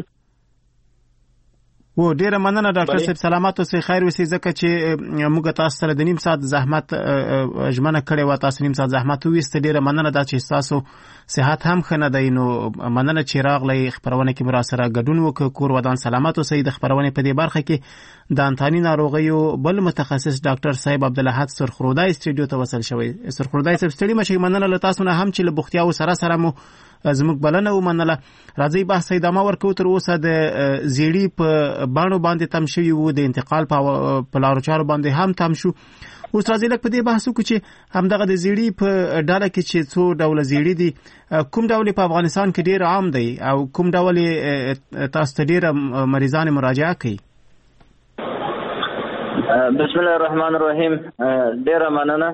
و ډیره مننه ډاکټر صاحب سلامات اوسئ خیر اوسئ ځکه چې موږ تاسو سره د نیم ساعت زحمت ژمنه کړې وه تاسو نیم ساعت زحمت وویسته ډیره مننه دا چې ستاسو صحت هم ښه نه دی نو مننه چې راغلی خپرونه کې مو راسره ګډون وکړ. کور ودان سلامات اوسئ. د خپرونې په دې برخه کې د انتاني ناروغیو بل متخصص ډاکټر صاحب عبدالاحد سرخرودای استودیو ته وصل شوی. سرخرودای صاحب ستړي مشئ مننه له تاسو نه هم چې له بوختیاو سره سره مو زموږ بلنه ومنله. راځئ بحث ادامه ورکوو. تر اوسه د زیړي په باڼو باندې تم شوي وو د انتقال په لارو چارو باندې هم تم شو. اوس راځئ لږ په دې بحث وکړو چې همدغه د زیړي په ډله کې چې څو ډوله زیړي دي کوم ډول په افغانستان کې ډېر عام دی او کوم ډول تاسو ته ډېره مریضان مراجعه کوي. بسم الله الرحمن الرحیم. ډېره مننه.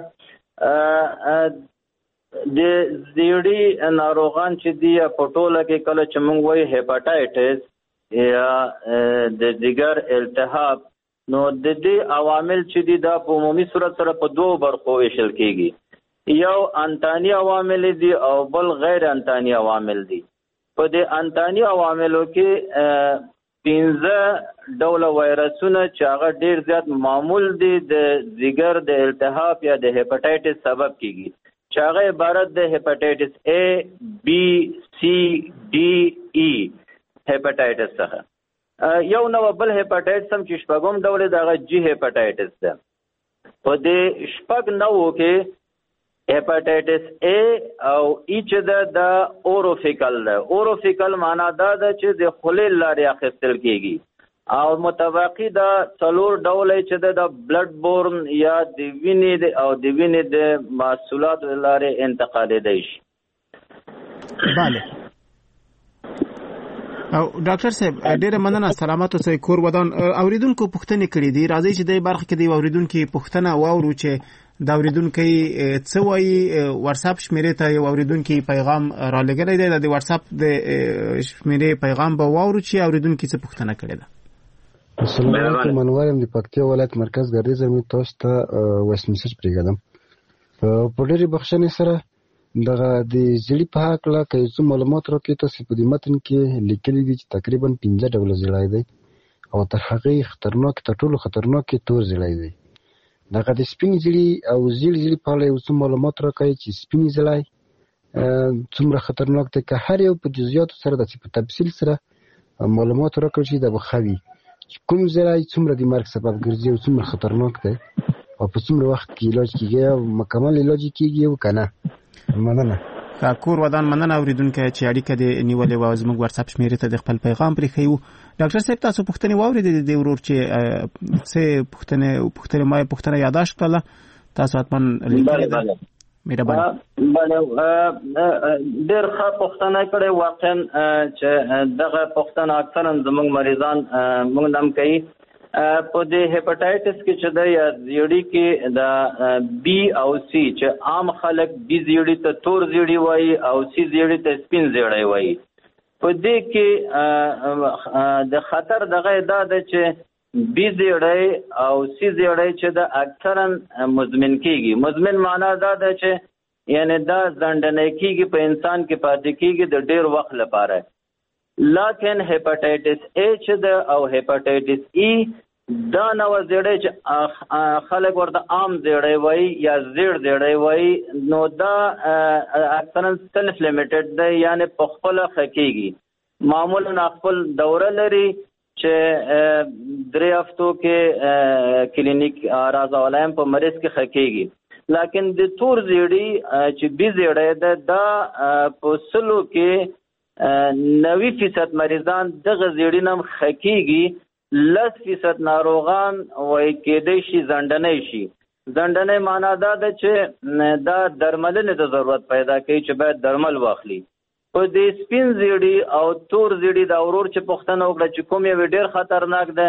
د زیړي ناروغان چې دی په ټوله کې کله چې موږ وایو هپاتایټس یا د ځیګر التهاب نو د دې عوامل چې دي دا په عمومي صورت سره په دوو برخو ویشل کېږي. یو انتاني عوامل دي او بل غیر انتاني عوامل دي. په دې انتاني عواملو کې پنځه ډوله وایرسونه چې هغه ډېر زیات معمول دي د ځیګر د التهاب یا د هپاتایټس سبب کېږي چې هغه عبارت د هپاتایټس A, B, C, D, E هپاتایټس څخه. یو نو بل هپاتایټس هم چې شپږم ډول د هغه جی هپاتایټس ده. په دې شپږ نوو کې هپاتایټس A او E چې ده د اوروفیکل ده. اوروفیکل معنا دا ده چې د خولې لارې اخیستل کېږي او متوقع دا څلور ډول چې د بلډ بورن یا د وینې او د وینې د محصولات لارې انتقالېدای شي. بله او ډاکټر صاحب ډیره مننه سلامات اوسئ. کور ودان اوریدونکو پوښتنې کړې دي. راځي چې د برخه کې د اوریدونکو پوښتنه واورو چې دا اوریدونکو څه وایي. واتساپ شمیرې ته یو اوریدونکو پیغام را لګړی دی. د واتساپ د شمیرې پیغام به واورو چې اوریدونکو څه پوښتنه کړې ده. السلام علیکم. منوارم د پکتیا ولایت مرکز ګردیز مې تاسو ته وایس میسج پرېږدم. په ډېرې بخښنې سره دغه د زیړي په هکله که یو څه معلومات راکړئ. تاسو په دې متن کې لیکلي دي چې تقریبا پنځه ډوله زیړی دی او تر هغې خطرناک تر ټولو خطرناک تور زیړی دی. دغه د سپین زیړي او زیړ زیړي په اړه یو څه معلومات راکړئ چې سپین زیړی څومره خطرناک دی. که هر یو په جزئیاتو سره داسې په تفصیل سره معلومات راکړل شي دا به ښه وي. کوم زیړی څومره د مرګ سبب ګرځي او څومره خطرناک دی او په څومره وخت کې علاج کیږي او مکمل علاج کیږي او کنه. مننه. کور ودان مننه اوریدونکو چې اړیکه دې نیولې و زموږ واتس اپ شمیرې ته د خپل پیغام پرې خیو. ډاکټر صاحب تاسو پوښتنه واورېدې د ورور چې څه پوښتنه پوښتنه ما پوښتنه یاداشت کړله تاسو حتمن لیکلې ده. مهرباني. بله ډېر ښه پوښتنه کړې واقعا چې دغه پوښتنه اکثرا زموږ مریضان موږ نام کوي په دې هپاټایټس کې چې د یا زیړی کې د بی او سی چې عام خلک بی زیړی ته تور زیړی وایي او سی زیړی ته سپین زیړی وایي. په دې کې د خطر دغه دا ده چې بی زیړی او سی زیړی چې د اکثرا مزمن کېږي. مزمن معنا دا ده چې یعنی دا ځنډنی کېږي په انسان کې پاتې کېږي د ډېر وخت لپاره. لیکن هپاټایټس ای چې ده او هپاټایټس ای دا نو زیړی چې خلک ورته عام زیړی وایي یا زیړ زیړی وایي نو دا اکثرا سیلف لیمیټډ ده یعنی په خپله ښه کېږي. معمولا خپل دوره لري چې درې هفتو کې کلینیک راز علایم په مریض کې ښه کېږي. لیکن د تور زیړي چې بي زیړی ده دا په سلو کې نوي فیصد مریضان دغه زیړي نه ښه کېږي. لس فیصد ناروغان وایي کېدی شي ځنډنی شي. ځنډنی معنا دا ده چې دا درملنې ته ضرورت پیدا کوي چې باید درمل واخلي. په دې سپین زیړي او تور زیړي دا ورور چې پوښتنه وکړه چې کوم یو ډېر خطرناک ده.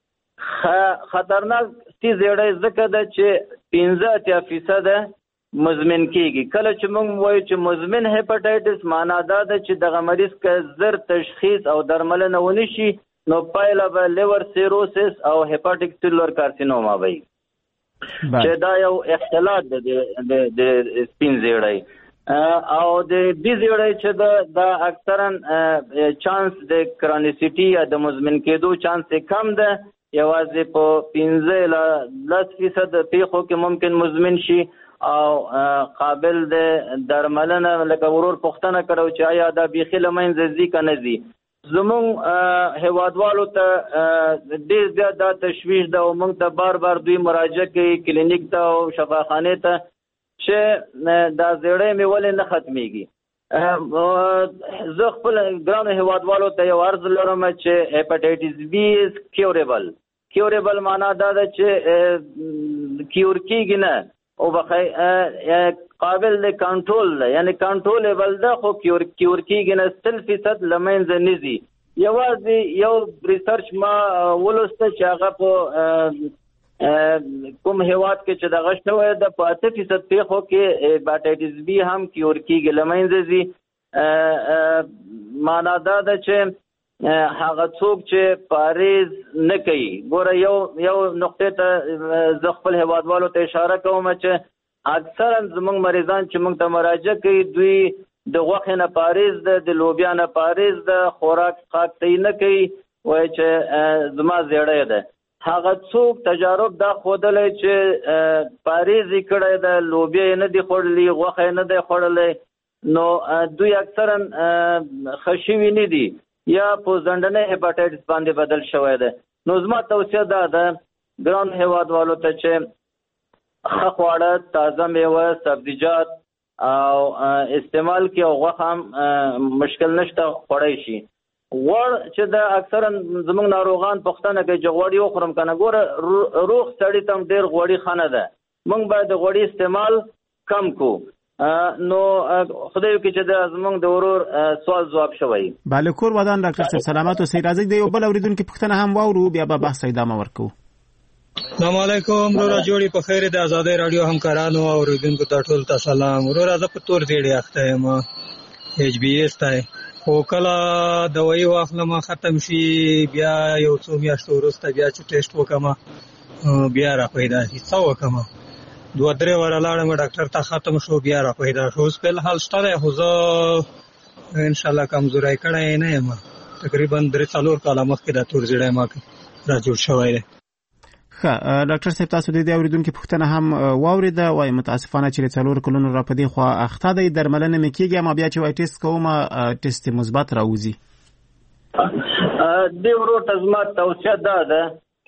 خطرناک سی زیړی ځکه ده چې پنځه اتیا فیصده مزمن کېږي. کله چې موږ وایو چې مزمن هپاټایټس معنا دا ده چې دغه مریض که زر تشخیص او درملنه ونه شي نو پایله به لیور سیروسس او هپاټیک سیلولر کارسینوما وي چې دا یو اختلاط ده د سپین زیړی. او د بي زیړی چې دا اکثرا چانس د کرانیسیټي یا د مزمن کېدو چانس کم ده. یوازې په پنځه الی لس فیصد پیښو کې ممکن مزمن شي او قابل د درملنه لکه ورور پوښتنه کړو چې آیا دا بیخي له منځه ځي که نه ځي. زمونږ هیوادوالو ته ډېر زیات دا تشویش ده او موږ ته بار بار دوی مراجعه کوي کلینیک ته او شفاخانې ته چې دا زیړی مې ولې نه ختمیږي. زه خپل ګرانو هیوادوالو ته یو عرض لرم چې هپاټایټس بي از کیوریبل. کیوریبل معنا دا ده چې کیور کېږي نه او بخی قابل د کنټرول ده یعنی کنټرولیبل ده خو کیور کیور کېږي نه. سل فیصد له منځه نه ځي. یوازې یو ریسرچ ما ولوسته چې هغه په کوم هیواد کې چې دغه شوی ده په اته فیصد پیښو کې هپاټایټس بي هم کیور کېږي له منځه ځي. معنا دا ده چې هغه څوک چې پاریز نه کوي. ګوره یو یو نقطې ته زه خپل هیوادوالو ته اشاره کوم چې اکثرا زموږ مریضان چې موږ ته مراجعه کوي دوی د غوښې نه پاریز ده د لوبیا نه پاریز ده خوراک خاک صحیح نه کوي وایي چې زما زیړی ده. هغه څوک تجارب دا ښودلی چې پاریز یې کړی ده لوبیا یې نه دي خوړلي غوښه یې نه دی خوړلی نو دوی اکثرا ښه شوي نه دي یا په ځنډنی هپاټایټس باندې بدل شوی ده. نو زما توصیه دا ده ګرانو هیوادوالو ته چې ښه خواړه تازه میوه سبزیجات او استعمال کړي او غوښه هم مشکل نشته خوړی شي. غوړ چې د اکثرا زموږ ناروغان پوښتنه کوي چې غوړي وخورم که نه. ګوره روغ سړي ته هم ډېر غوړي ښه نه ده. موږ باید د غوړي استعمال کم کړو. نو خدای وکړي چې د زموږ د ورور سوال ځواب شوی. بله کور ودان ډاکټر صاحب سلامت اوسئ. راځئ د یو بل اورېدونکي پوښتنه هم واورو بیا به بحث ادامه ورکوو. السلام علیکم وروره جوړې په خیر د ازادۍ راډیو همکارانو او اورېدونکو ته ټول ته سلام. وروره زه په تور زیړی اخته یم ایچ بي ایس ته خو کله دوايي واخلم ختم شي بیا یو څو میاشتو وروسته بیا چې ټیسټ وکړم بیا را پیدا شي څه وکړم. دوه درې واره لاړم ډاکټر ته ختم شو بیا را پیدا شو. اوس فل حال شته دی خو زه انشاءالله کمزوری کړی نه یم. تقریبا درې څلور کاله مخکې دا تور زیړی ما را جوړ شوی دی. ښه ډاکټر صاحب تاسو د دې اورېدونکي پوښتنه هم واورېده. وایي متاسفانه چې له څلور کلونو را په دې خوا اخته دی درملنه مې کېږي اما بیا چې وایي ټیسټ کوم ټیسټ مثبت راوځي. دې ورور ته زما توصیه دا ده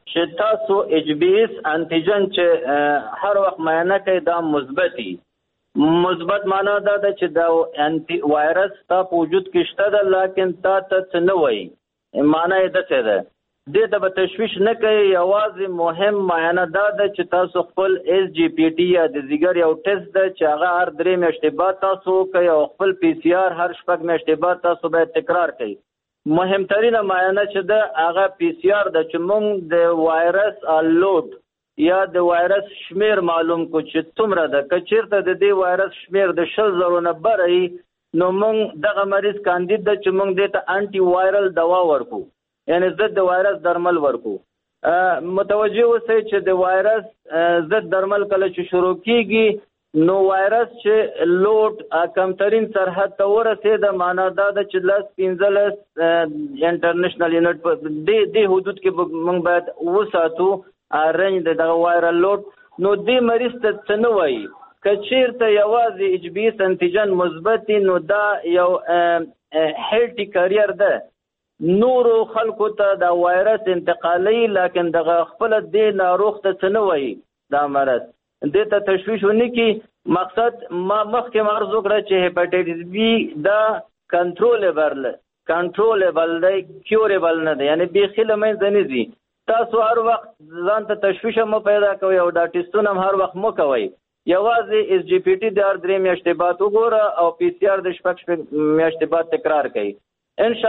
چې تاسو ایچ بی ایس انټیجن چې هر وخت معاینه کوي دا مثبتي مثبت معنا دا ده چې دا انټي وایرس تا په وجود کې شته ده لیکن تا ته څه نه وایي معنا یې داسې ده دې ته به تشویش نه کوي یوازې مهم معاینه دا ده چې تاسو خپل ایس جی پی ټي یا د ځیګر یو ټیسټ ده چې هغه هر درې میاشتې بعد تاسو کوئ او خپل پی سی آر هر شپږ میاشتې بعد تاسو باید تکرار کوئ مهمترینه معاینه چې ده هغه پی سی آر ده چې موږ د وایرس لود یا د وایرس شمیر معلوم کو چې څومره ده که چېرته د دې وایرس شمیر د شل زرو نه بره وي نو موږ دغه مریض کاندید ده چې موږ دې ته انټي وایرل دوا ورکو یعنی ضد د وایرس درمل ورکو متوجه اوسئ چې د وایرس ضد درمل کله چې شروع کیږي نو وایرس چې لوډ کمترین سرحد ته ورسېده معنا دا ده چې لس پنځلس انټرنیشنل یونټ په دې دې حدود کې موږ باید وساتو رنج د دغه وایرل لوډ نو دې مریض ته څه نه وایي که چېرته یوازې ایچ بی ایس انټیجن مثبت نو دا یو هیلټي کاریر ده نورو خلکو ته دا وایرس انتقالي لیکن دغه خپل دې ناروغ ته څه نه وایي دا مرض دې ته تشویش ونه کی مقصد ما مخکې عرض وکړه چې هیپاټایټس بی دا کنټرولبل کنټرولبل دی کیوربل نه دی یعنی بیخي له منځه نه ځي تاسو هر وخت ځان ته تشویش مو پیدا کوئ او دا ټیسټونه هم هر وخت مو کوئ یوازې ایس جی پی ټي د هر درې میاشتې بعد وګوره او پی سی آر د شپږ شپږ میاشتې بعد تکرار کوئ ان شاء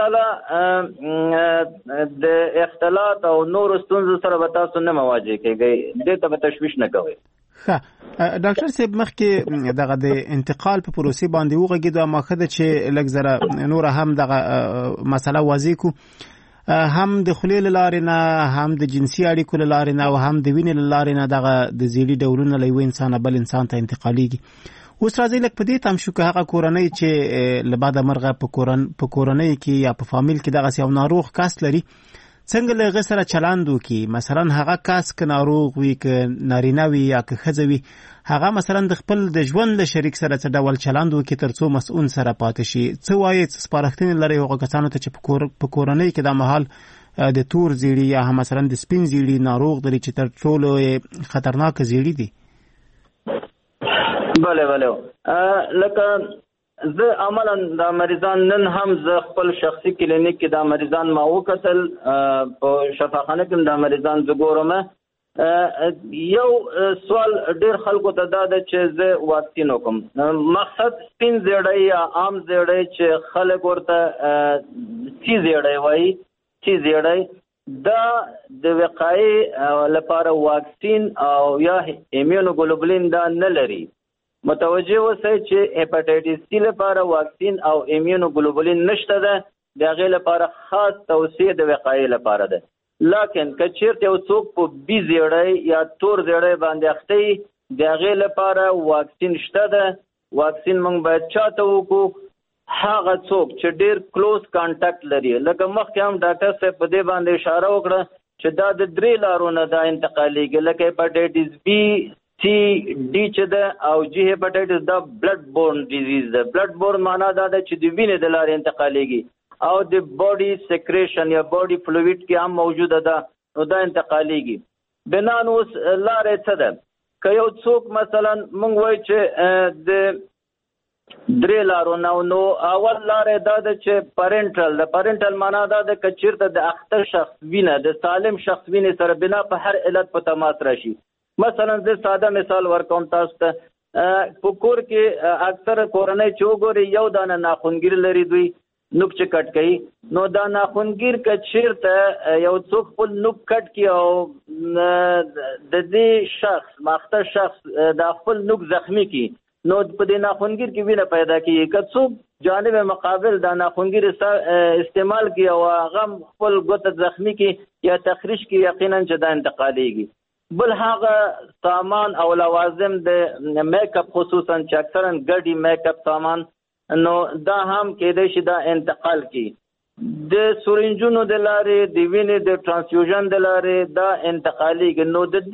الله د اختلاط او نور ستونزو سره به تاسو نه مواجه کیږئ دې ته به تشویش نه کوئ ښه ډاکټر صاحب مخکې دغه د انتقال په پروسې باندې وغږېدو ماخه ده چې لږ زره نور هم دغه مسله واضح کو هم د خولې له لارې نه هم د جنسي اړیکو له لارې نه او هم د وینې له لارې نه دغه د زیړي ډولونه له یو انسان بل انسان ته انتقالیږي اوس راځي لکه په دې تم شو که هغه کورنۍ چې له بعده مرغه په کورن په کورنۍ کې یا په فامیل کې دغه یو ناروغ کس لري څنګه له هغه سره چلند وکړي مثلا هغه کس که ناروغ وي که نارینه وي یا که ښځه وي هغه مثلا د خپل د ژوند له شریک سره څه ډول چلند وکړي تر څو مسؤل سره پاتې شي څه وایي څه سپارښتنې لري هغو کسانو ته چې په کورنۍ کې دا مهال د تور زیړي یا مثلا د سپین زیړي ناروغ لري چې تر ټولو خطرناک زیړي دي بله بله لکه زه عملا دا مریضان نن هم زه خپل شخصي کلینیک کې دا مریضان ما وکتل په شفاخانه کې دا مریضان زه ګورم یو سوال ډیر خلکو ته دا ده چې زه واکسین وکم مقصد سپین زیړی یا عام زیړی چې خلک ورته سی زیړی وایي سی زیړی دا د وقایې لپاره واکسین او یا ایمیونوګلوبولین دا نه لري متوجه اوسئ چې هیپاټایټس سی لپاره واکسین او ایمیونوګلوبولین نشته ده د هغې لپاره خاص توصیه د وقایې لپاره ده لیکن که چېرته یو څوک په بي زیړی یا تور زیړی باندې اخته وي د هغې لپاره واکسین شته ده واکسین موږ باید چاته وکړو هغه څوک چې ډېر کلوز کانټاکټ لري لکه مخکې هم ډاکټر صاحب په دې باندې اشاره وکړه چې دا د درې لارو نه دا انتقالیږي لکه هیپاټایټس بي سی ډي چې ده او جي هیپاټایټس دا بلډ بورن ډیزیز ده بلډ بورن معنا دا ده چې د وینې د لارې انتقالیږي او د باډي سیکریشن یا باډي فلویډ کې هم موجوده ده نو دا انتقالیږي بنان اوس لارې څه ده که یو څوک مثلا موږ وایو چې د درې لارو نه نو اول لارې دا ده چې پرنټل د پرنټل معنا دا ده که چېرته د اخته شخص وینه د سالم شخص وینې سره بنا په هر علت په تماس راشي مثلا زه ساده مثال ورکوم تاسو ته په کور کې اکثر کورنۍ چې وګوري یو دانه ناخونګیر لري دوی نوک چې کټ کوي نو دا ناخونګیر که چېرته یو څوک خپل نوک کټ کړي او د دې شخص ماخته شخص دا خپل نوک زخمی کړي نو په دې ناخونګیر کې وینه پیدا کېږي که څوک جانب مقابل دا ناخونګیر استعمال کړي او هغه خپل ګوته زخمی کړي یا تخریش کړي یقینا چې دا انتقالیږي بل هغه سامان او لوازم د میک اپ خصوصا چې اکثرا ګډي میک اپ سامان نو دا هم کېدای شي دا انتقال کی د سورنجونو د لارې د وینې د ترانسفیوژن د لارې دا انتقالي نو د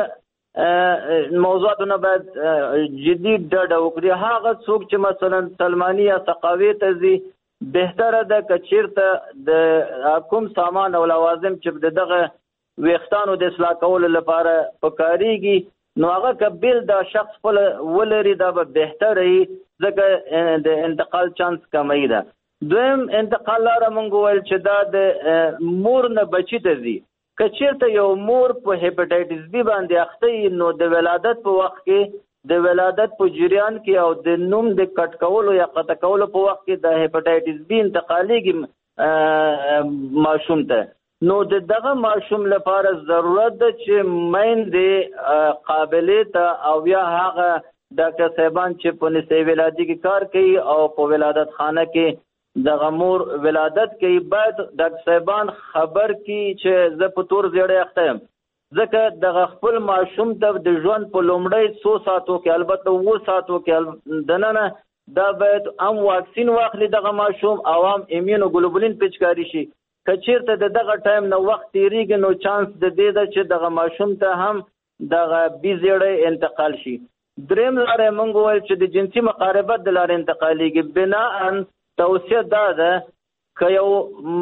دغه موضوعاتونه باید جدي ډډه وکړي هغه څوک چې مثلا سلماني یا ثقافي ته ځي بهتره ده که چېرته د کوم سامان او لوازم چې دغه ویښتانو د اصلاح کولو لپاره پکارېږي نو هغه که بیل دا شخص خپل ولري دا به بهتره وي ځکه د انتقال چانس کمی ده. دویم انتقال لاره موږ وویل چې دا د مور نه بچي ته ځي. که چېرته یو مور په هیپاټایټس بي باندې اخته وي نو د ولادت په وخت کې د ولادت په جریان کې او د نوم د کټ کولو یا قطع کولو په وخت کې د هیپاټایټس بي انتقالېږي ماشوم ته. نو د دغه ماشوم لپاره ضرورت ده چې میندې قابلې ته او یا هغه ډاکټر صاحبان چې په نساء ولادي کې کار کوي او په ولادت خانه کې دغه مور ولادت کوي باید ډاکټر صاحبان خبر کړي چې زه په تور زیړی اخته یم ځکه دغه خپل ماشوم ته د ژوند په لومړی څو ساعتو کې البته اووه ساعتو کې دننه دا باید هم واکسین واخلي دغه ماشوم او هم ایمونوګلوبولین پیچکاري شي. که چېرته د دغه ټایم نه وخت تېرېږي نو چانس د دې ده چې دغه ماشوم ته هم دغه بي زیړی انتقال شي. دریم لاره یې موږ وویل چې د جنسي مقاربت د لارې انتقالېږي. بناءً توصیه دا ده که یو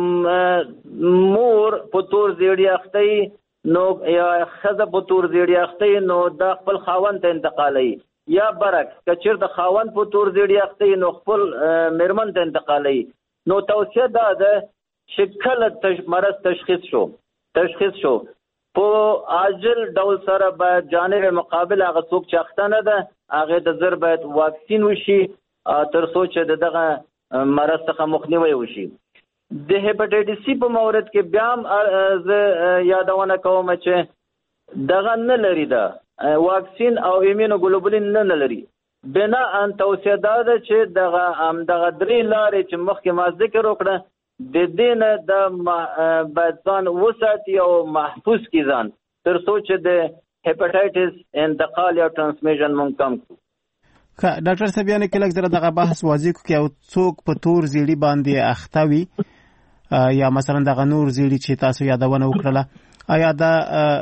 مور په تور زیړي اخته نو یا ښځه په تور زیړي اخته نو دا خپل خاوند ته انتقالوي یا برعکس که چېرته خاوند په تور زیړي اخته نو خپل مېرمن ته انتقالوي. نو توصیه دا ده چې کله مرض تشخیص شو تشخیص شو په عاجل ډول سره باید جانب مقابل هغه څوک چې اخته نه ده هغې ته زر باید واکسین وشي تر څو چې د دغه مرض څخه مخنیوی وشي. د هیپاټایټس سي په مورد کې بیا هم زه یادونه کوم چې دغه نه لري ده واکسین او ایمونوګلوبولین نه نه لري. بناءً توصیه دا ده چې دغه همدغه درې لارې چې مخکې ما ذکر وکړه د دې نه د باید ځان وساتي او محفوظ کړي ځان تر څو چې د هیپاټایټس انتقال یا ټرانسمیشن مونږ کم کړو. ډاکټر صاحب یعنې که لږ زره دغه بحث واضح کړو که یو څوک په تور زیړي باندې اخته وي یا مثلا دغه نور زیړي چې تاسو یادونه وکړله آیا دا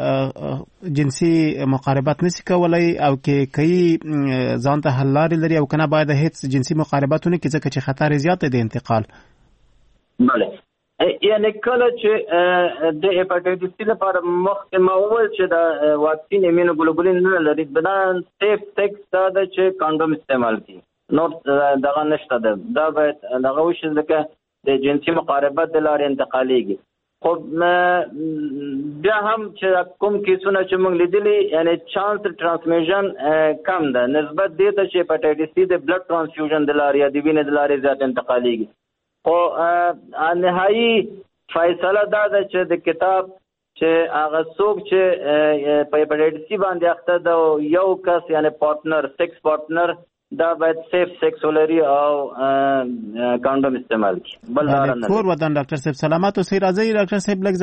جنسي مقاربت نشي کولی او کې کوي ځان ته حل لارې لري او که نه باید هېڅ جنسي مقاربت ونه کړي ځکه چې خطر یې زیات دی د انتقال؟ بله یعنی کله چې د هیپاټایټس سي لپاره مخکې ما وویل چې د واکسین ایمونوګلوبولین نه لري بناءً سیف سیکس دا ده چې کانډوم استعمال کړي نور دغه نشته ده دا باید دغه وشي ځکه د جنسي مقاربت د لارې انتقالېږي. خو بیا هم چې کوم کیسونه چې موږ لیدلي یعنی چانس ټرانسمیشن کم ده نسبت دې ته چې هیپاټایټس سي د بلډ ټرانسفیوژن د لارې یا د وینې د لارې زیات انتقالېږي. خو نهایي فیصله دا ده چې د کتاب چې هغه څوک چې په هیپاټایټس سي باندې اخته ده یو کس یعنی پارټنر سیکس پارټنر دا باید سیف سیکس ولري او کانډوم استعمال کړي. بل لاره نه کور ودان. ډاکټر صاحب سلامات اوسئ. راځئ ډاکټر صاحب لږ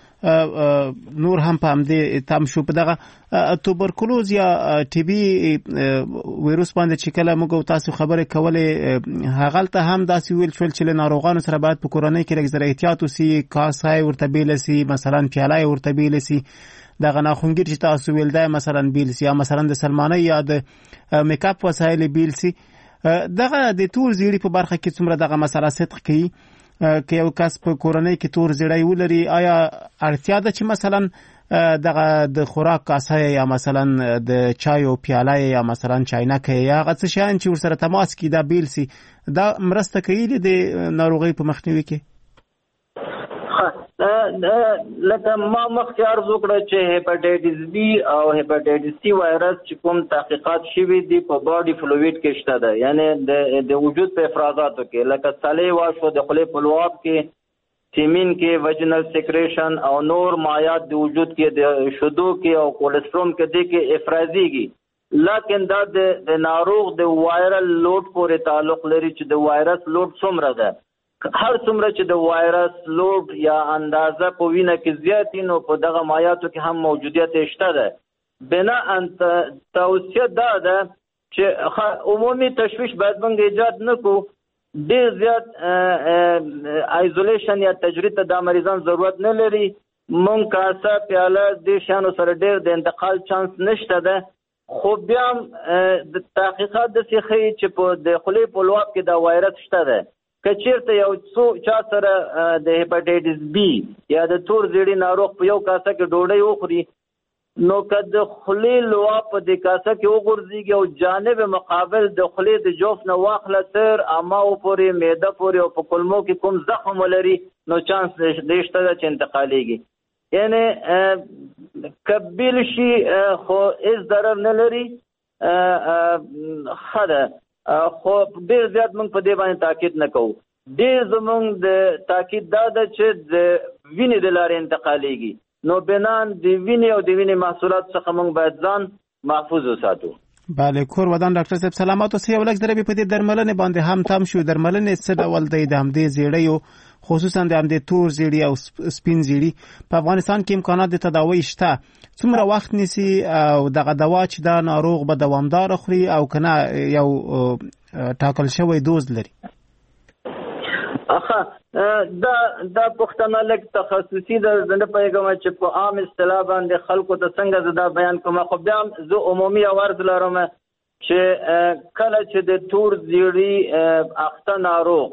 زره نور هم په همدې تم شو په دغه توبرکلوز یا ټي بي ویروس باندې چې کله موږ تاسو خبرې کولې هغلته هم داسې ویل شول چې له ناروغانو سره باید په کورنۍ کې لږ زره احتیاط وسي کاسای ورته بیل سي مثلا پیاله ورته بیل سي دغه ناخونګیر چې تاسو ویل دی مثلا بیل سي یا مثلا د سلمانۍ یا د میک اپ وسایل بیل سي دغه د تور زیړي په برخه کې څومره دغه مسله صدق کوي که یو کس په کورنۍ کې تور زیړی ولري آیا اړتیا ده چې مثلا دغه د خوراک کاسه یا مثلا د چایو پیاله یا مثلا چاینکه یا هغه څه شیان چې ورسره تماس کړي دا بیل سي دا مرسته کوي د ناروغۍ په مخنیوي کې؟ لکه ما مخکې عرض وکړه چې هیپاټایټس بي او هیپاټایټس سي وایرس چې کوم تحقیقات شوي دي په باډي فلویډ کې شته ده یعنی د وجود په افرازاتو کې لکه سلې واښو د خولې په لعاب کې سیمین کې وجنل سیکریشن او نور مایعات د وجود کې د شدو کې او کولېسترول کې دي کې افرازيږي لیکن دا د ناروغ د وایرل لوډ پورې تعلق لري چې د وایرس لوډ څومره ده. هر څومره چې د وایرس لوډ یا اندازه په وینه کې زیات نو په دغه مایعاتو کې هم موجودیت شته ده. بناءً توصیه دا ده چې عمومي تشویش باید موږ ایجاد نه کړو ډېر زیات آیزولیشن یا تجرید ته دا مریضان ضرورت نه لري. موږ کاسه پیاله دې شیانو سره ډېر د انتقال چانس نشته ده خو بیا هم د تحقیقات داسې ښیي چې په د خولې په لعاب کې دا وایرس شته ده که چیرته یو څو چا سره د هپاټایټس بی یا د تور زیړي ناروغ په یو کاسه کې ډوډۍ وخوري نو که د خولې لوا په دې کاسه کې وغورځېږي او جانب مقابل د خولې د جوف نه واخله تر اماو پورې معده پورې او په کولمو کې کوم زخم ولري نو چانس دې شته چې انتقالېږي. یعنی کبیل شي خو هېڅ ضرر نه لري ښه ده، خو ډېر زیات موږ په دې باندې تاکید نه کوو. ډېر زموږ د تاکید دا ده چې د وینې د لارې انتقالېږي نو بنان د وینې او د وینې محصولات څخه موږ باید ځان محفوظ وساتو. بله کور ودان ډاکټر صاحب سلامات اوسئ. یو لږ درې په دې درملنې باندې هم تم شو. درملنې څه ډول دی د همدې زیړیو خصوصا د همدې تور زیړي او سپین زیړي په افغانستان کې امکانات د تداوی شته؟ څومره وخت نیسي او دغه دوا چې دا ناروغ به دوامدار خوري او کنه یو ټاکل شوی دوز لري؟ اخه دا دا پښتنه لک تخصصي د زنده پیغام چې په عام اصطلاح باندې خلکو ته څنګه زدا بیان کوم، خو بیا زه عمومي عرض لرم چې کله چې د تور زیړي اخته ناروغ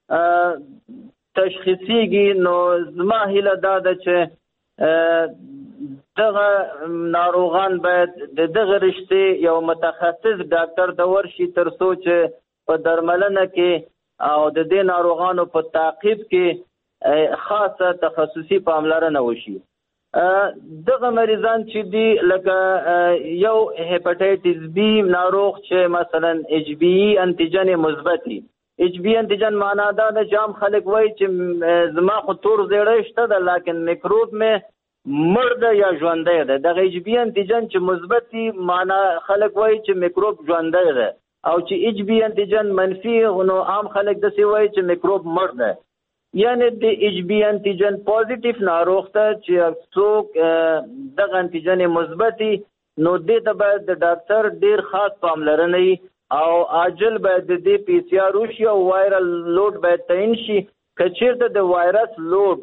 تشخیصیږي نو زما هیله دا ده چې دغه ناروغان باید د دغه رشتې یو متخصص ډاکټر ته ورشي تر څو چې په درملنه کې او د دې ناروغانو په تعقیب کې خاصه تخصصي پاملرنه وشي. دغه مریضان چې دي لکه یو هپاټایټس بی ناروغ چې مثلا ایچ بی ای انټیجن مثبت وي. ایچ بی انټیجن معنا دا د جام خلک وایي چې زما خو تور زیړی شته ده لیکن میکروب مې مړ ده یا ژوندی ده. دغه ایچ بی انټیجن چې مثبت وي معنا خلک وایي چې میکروب ژوندی ده او چې ایچ بی انټیجن منفي نو عام خلک داسې وایي چې میکروب مړ ده. یعنی د ایچ بی انټیجن پوزیټیو ناروغ ته چې څوک دغه انټیجن مثبت وي نو دې ته باید د ډاکټر ډېر خاص پاملرنه وي او عاجل باید د دې پی سی آر وشي او وایرل لوډ باید تعین شي. که چېرته د وایرس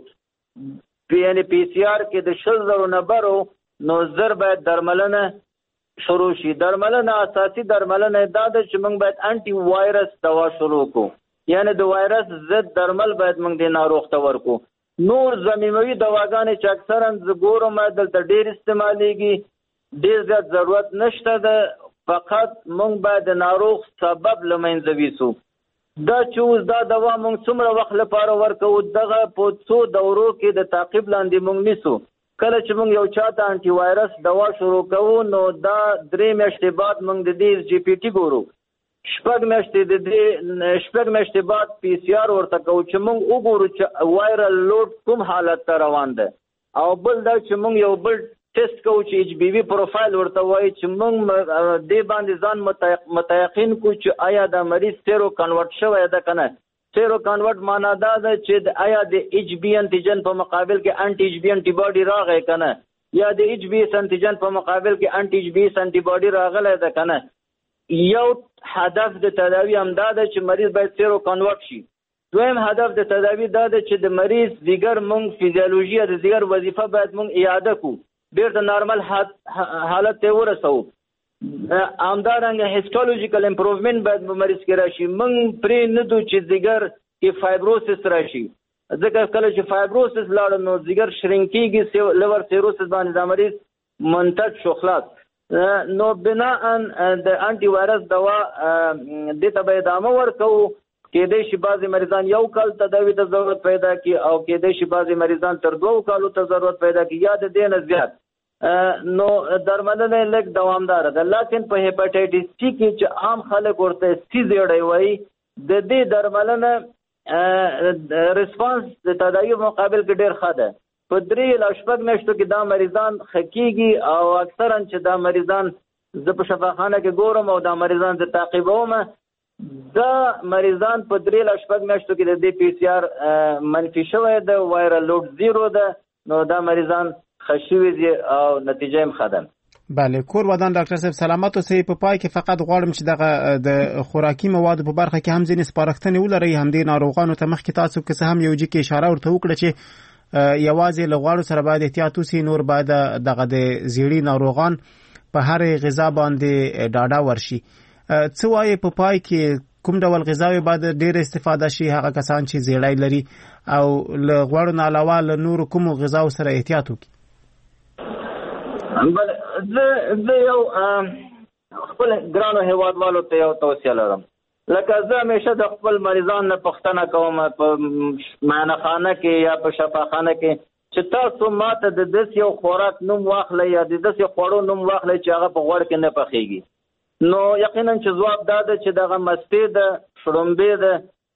لوډ یعنی پی سی آر کې د شل زرو نه برو نو زر باید درملنه شروع شي. درملنه اساسي درملنه دا ده چې موږ باید انټي وایرس دوا شروع کړو، یعنی د وایرس ضد درمل باید موږ د ناروغ ته ورکړو. نور ضمیموي دواګانې چې اکثرا زه ګورم دلته ډېر استعمالیږي، ډېر زیات ضرورت نشته ده، فقط موږ باید د ناروغ سبب له منځه ویسو. دا چې اوس دا دوا موږ څومره وخت لپاره ورکوو دغه په څو دورو کې د تعقیب لاندې موږ نیسو. کله چې موږ یو چاته انټي وایرس دوا شروع کوو نو دا درې میاشتې بعد موږ د دې جی پی ټي ګورو، شپږ میاشتې د دې شپږ میاشتې بعد پی سی آر ورته کوو چې موږ وګورو چې وایرل لوډ کوم حالت ته روان ده. او بل دا چې موږ یو بل ټیسټ کوو چې ایچ بی وي پروفایل ورته وایي چې موږ دې باندې ځان متیقن کوو چې آیا دا مریض سیرو کنورټ شوی ده که نه. سیرو کنورټ معنا دا ده چې آیا د ایچ بی انټیجن په مقابل کې انټي ایچ بی انټي باډي راغی که نه، یا د ایچ بی ایس انټیجن په مقابل کې انټي ایچ بی ایس انټي باډي راغلی ده که نه. یو هدف د تداوی هم دا ده چې مریض باید سیرو کنورټ شي. دویم هدف د تداوی دا ده چې د مریض ځیګر موږ فیزیولوژي د ځیګر وظیفه باید موږ اعاده کړو، بیرته نارمل حالت ته ورسوو. همدارنګه هیسټولوژیکل امپروومنټ باید په مریض کې راشي. موږ پرې نه دو چې ځیګر کې فایبروسس راشي، ځکه کله چې فایبروسس لاړ نو ځیګر شرینک کېږي، لیور سیروسس باندې دا مریض منتج شو خلاص. نو بناء د انټي وایرس دوا دې ته به ادامه ورکوو. کېدای شي بعضې مریضان یو کال تداوي ته ضرورت پیدا کړي او کېدای شي بعضې مریضان تر دوو کالو ته ضرورت پیدا کړي یا د دې نه زیات. نو درملنه لږ دوامداره ده. لیکن په هپاټایټس سی کې چې عام خلک ورته سی زیړی وایي د دې درملنه ریسپانس د تداوي مقابل کې ډېر ښه ده. په درې له شپږ میاشتو کې دا مریضان ښه کېږي او اکثرا چې دا مریضان زه په شفاخانه کې ګورم او دا مریضان زه تعقیبوم، دا مریضان په درې له شپږ میاشتو کې د دې پی سی آر منفي شوی ده، وایرل لوډ زیرو ده، نو دا مریضان خشوي دي او نتیجه هم خدم. بله کور ودان ډاکټر صاحب سلامت اوسئ. په پای کې فقط غواړم چې دغه د خوراکي موادو په برخه کې هم ځینې سپارښتنې ولرئ همدې ناروغانو ته. مخکې تاسو که څه هم یو جي کې اشاره ورته وکړه چې یوازې له غوړو سره باید احتیاط وسي، نور باید دغه د زیړي ناروغان په هر غذا باندې ډاډه ورشي. څه وایي په پای کې کوم ډول غذاوي باید ډېر استفاده شي هغه کسان چې زیړی لري او له غوړو نه علاوه له نورو کومو غذاو سره احتیاط وکړي؟ بل زه یو خپل ګرانو هیوادوالو ته یو توصیه لرم. لکه زه همیشه د خپل مریضان نه پوښتنه کوم په معاینخانه کې یا په شفاخانه کې چې تاسو ماته د داسې یو خوراک نوم واخلئ یا د داسې خوړو نوم واخلئ چې هغه په غوړ کې نه پخېږي. نو یقینا چې ځواب دا ده چې دغه مستې ده، شړومبې ده،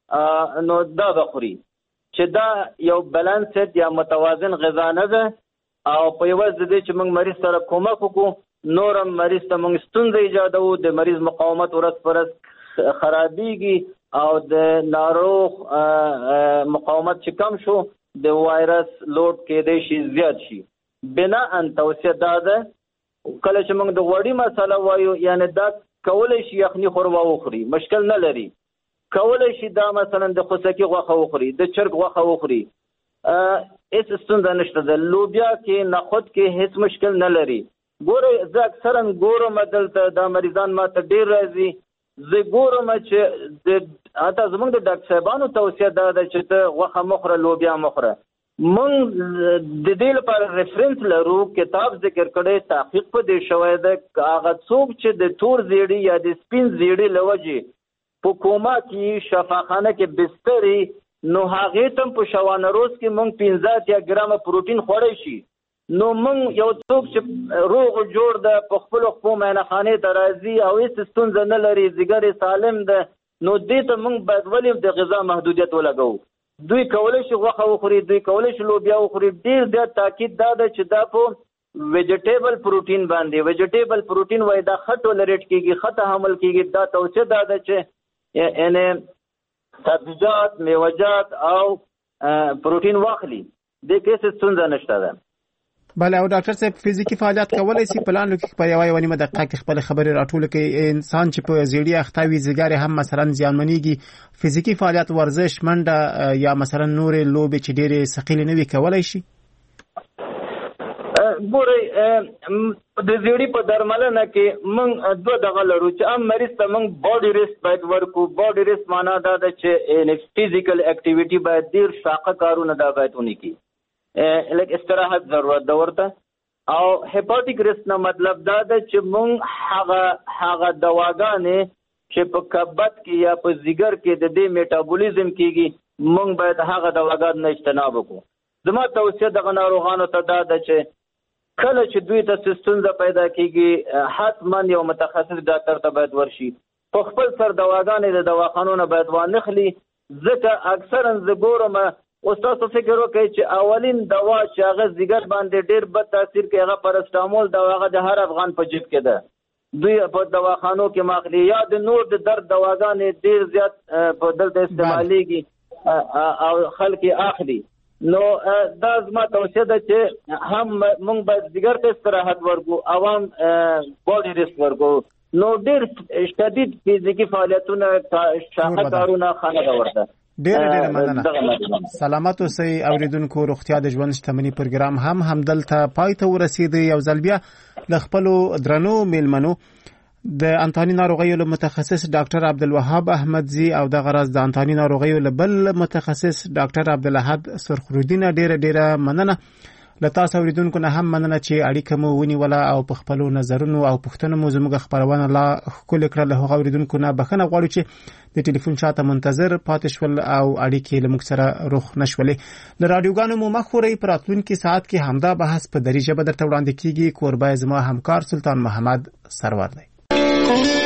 نو دا به خوري چې دا یو بیلانسډ یا متوازن غذا نه ده. او په یوه د دې چې موږ مریض سره کومک وکړو، نورم مریض ته موږ ستونزه ایجادوو، د مریض مقاومت ورځ په ورځ خرابېږي او د ناروغ مقاومت چې کم شو د وایرس لوډ کېدی شي زیات شي. بناءً توصیه دا ده کله چې موږ د غوړي مسله وایو یعنی دا کولی شي یخني ښوروا وخوري، مشکل نه لري. کولی شي دا مثلا د خوسکي غوښه وخوري، د چرګ غوښه وخوري، هېڅ ستونزه نشته ده. لوبیا کې نخود کې هېڅ مشکل نه لري. ګوره زه اکثرا ګورم دلته دا مریضان ما ته ډېر راځي، زه ګورم چې حتی زموږ د ډاکټر صاحبانو توصیه دا ده چې ته غوښه مه خوره، لوبیا مه خوره. موږ د دې لپاره ریفرنس لرو، کتاب ذکر کړی، تحقیق په دې شوی ده هغه څوک چې د تور زیړي یا د سپین زیړي له وجې په کوما کې شفاخانه کې بستري، نو هغې ته په شوانه روز کې موږ پنځه اتیا ګرامه پروټین خوړی شي. نو موږ یو څوک چې روغ جوړ ده په خپلو خپلو معاینخانې ته راځي او هېڅ ستونزه نه لري، ځیګر یې سالم ده، نو دې ته موږ باید ولې د غذا محدودیت ولګوو؟ دوی کولی شي غوښه وخوري، دوی کولی شي لوبیا وخوري. ډېر زیات تاکید دا ده چې دا په ویجیټیبل پروټین باندې، ویجیټیبل پروټین وایي دا ښه ټولریټ کېږي، ښه تحمل کېږي. دا توصیه دا ده چې یعنې سبزیجات، میوه‌جات او پروټین واخلي، دې کې هېڅ ستونزه نشته ده. بله، او ډاکټر صاحب فزیکي فعالیت کولی شي پلان کې په یوه یوه نیمه دقیقه کې خپل خبرې راټوله کړي. انسان چې په زیړي اخته وي ځیګر هم مثلا زیانمنېږي، فزیکي فعالیت، ورزش، منډه یا مثلا نورې لوبې چې ډېرې ثقیلې نه وي کولی شي؟ ګورئ د زیړي په درملنه کې موږ دوه دغه لرو چې عام مریض ته موږ باډي ریسټ باید ورکړو. باډي ریسټ معنا دا ده چې فزیکل اکټیویټي باید ډېر شاقه کارونه دا باید ونه کړي، لکه استراحت ضرورت ده ورته. او هیپاټیک ریسک نه مطلب دا ده چې موږ هغه هغه دواګانې چې په کبد کې یا په ځیګر کې د دې میټابولیزم کېږي، موږ باید هغه دواګانو نه اجتناب وکړو. زما توصیه دغه ناروغانو ته دا ده چې کله چې دوی ته ستونزه پیدا کېږي حتما یو متخصص ډاکټر ته باید ورشي. په خپل سر دواګانې د دواخانو نه باید وانخلي، ځکه اکثرا زه ګورم اوس تاسو فکر وکړئ چې اولین دوا چې هغه ځیګر باندې ډېر بد تاثیر کوي هغه پرسټامول دوا، هغه د هر افغان په جیب کې ده، دوی په دواخانو کې ماخلي. یا د نور د درد دواګانې ډېر زیات په دلته استعمالیږي او خلک یې اخلي. نو دا زما توصیه ده چې هم موږ باید ځیګر ته استراحت ورکړو، عوام باډي ریسټ ورکړو. نو ډېر شدید فزیکي فعالیتونه، شاقه کارونه ښه نه ده ورته. ډیره ډیره مننه. سلامت اوسئ اوریدونکو. روغتیا د ژوند شتمنۍ پروګرام هم همدلته پای ته ورسېدی. یو ځل بیا له خپلو درنو میلمنو د انتاني ناروغیو له متخصص ډاکټر عبدالوهاب احمدزي او د غرض د انتاني ناروغیو له بل متخصص ډاکټر عبدالاحد سرخرودي نه ډیره ډیره مننه. له تاسو اوریدونکو نه هم مننه چې اړیکه مو ونیوله او په خپلو نظرونو او پوښتنو مو زموږ خپرونه لا ښکلې کړه. له هغو اوریدونکو نه بخښنه غواړو چې د ټلیفون شاته منتظر پاتې شول او اړیکې له موږ سره رخ نه شولې. له راډیوګانو مو مه خورئ. په راتلونکي ساعت کې همدا بحث په دري ژبه درته وړاندې کیږي. کوربه زما همکار سلطان محمد سرور دی.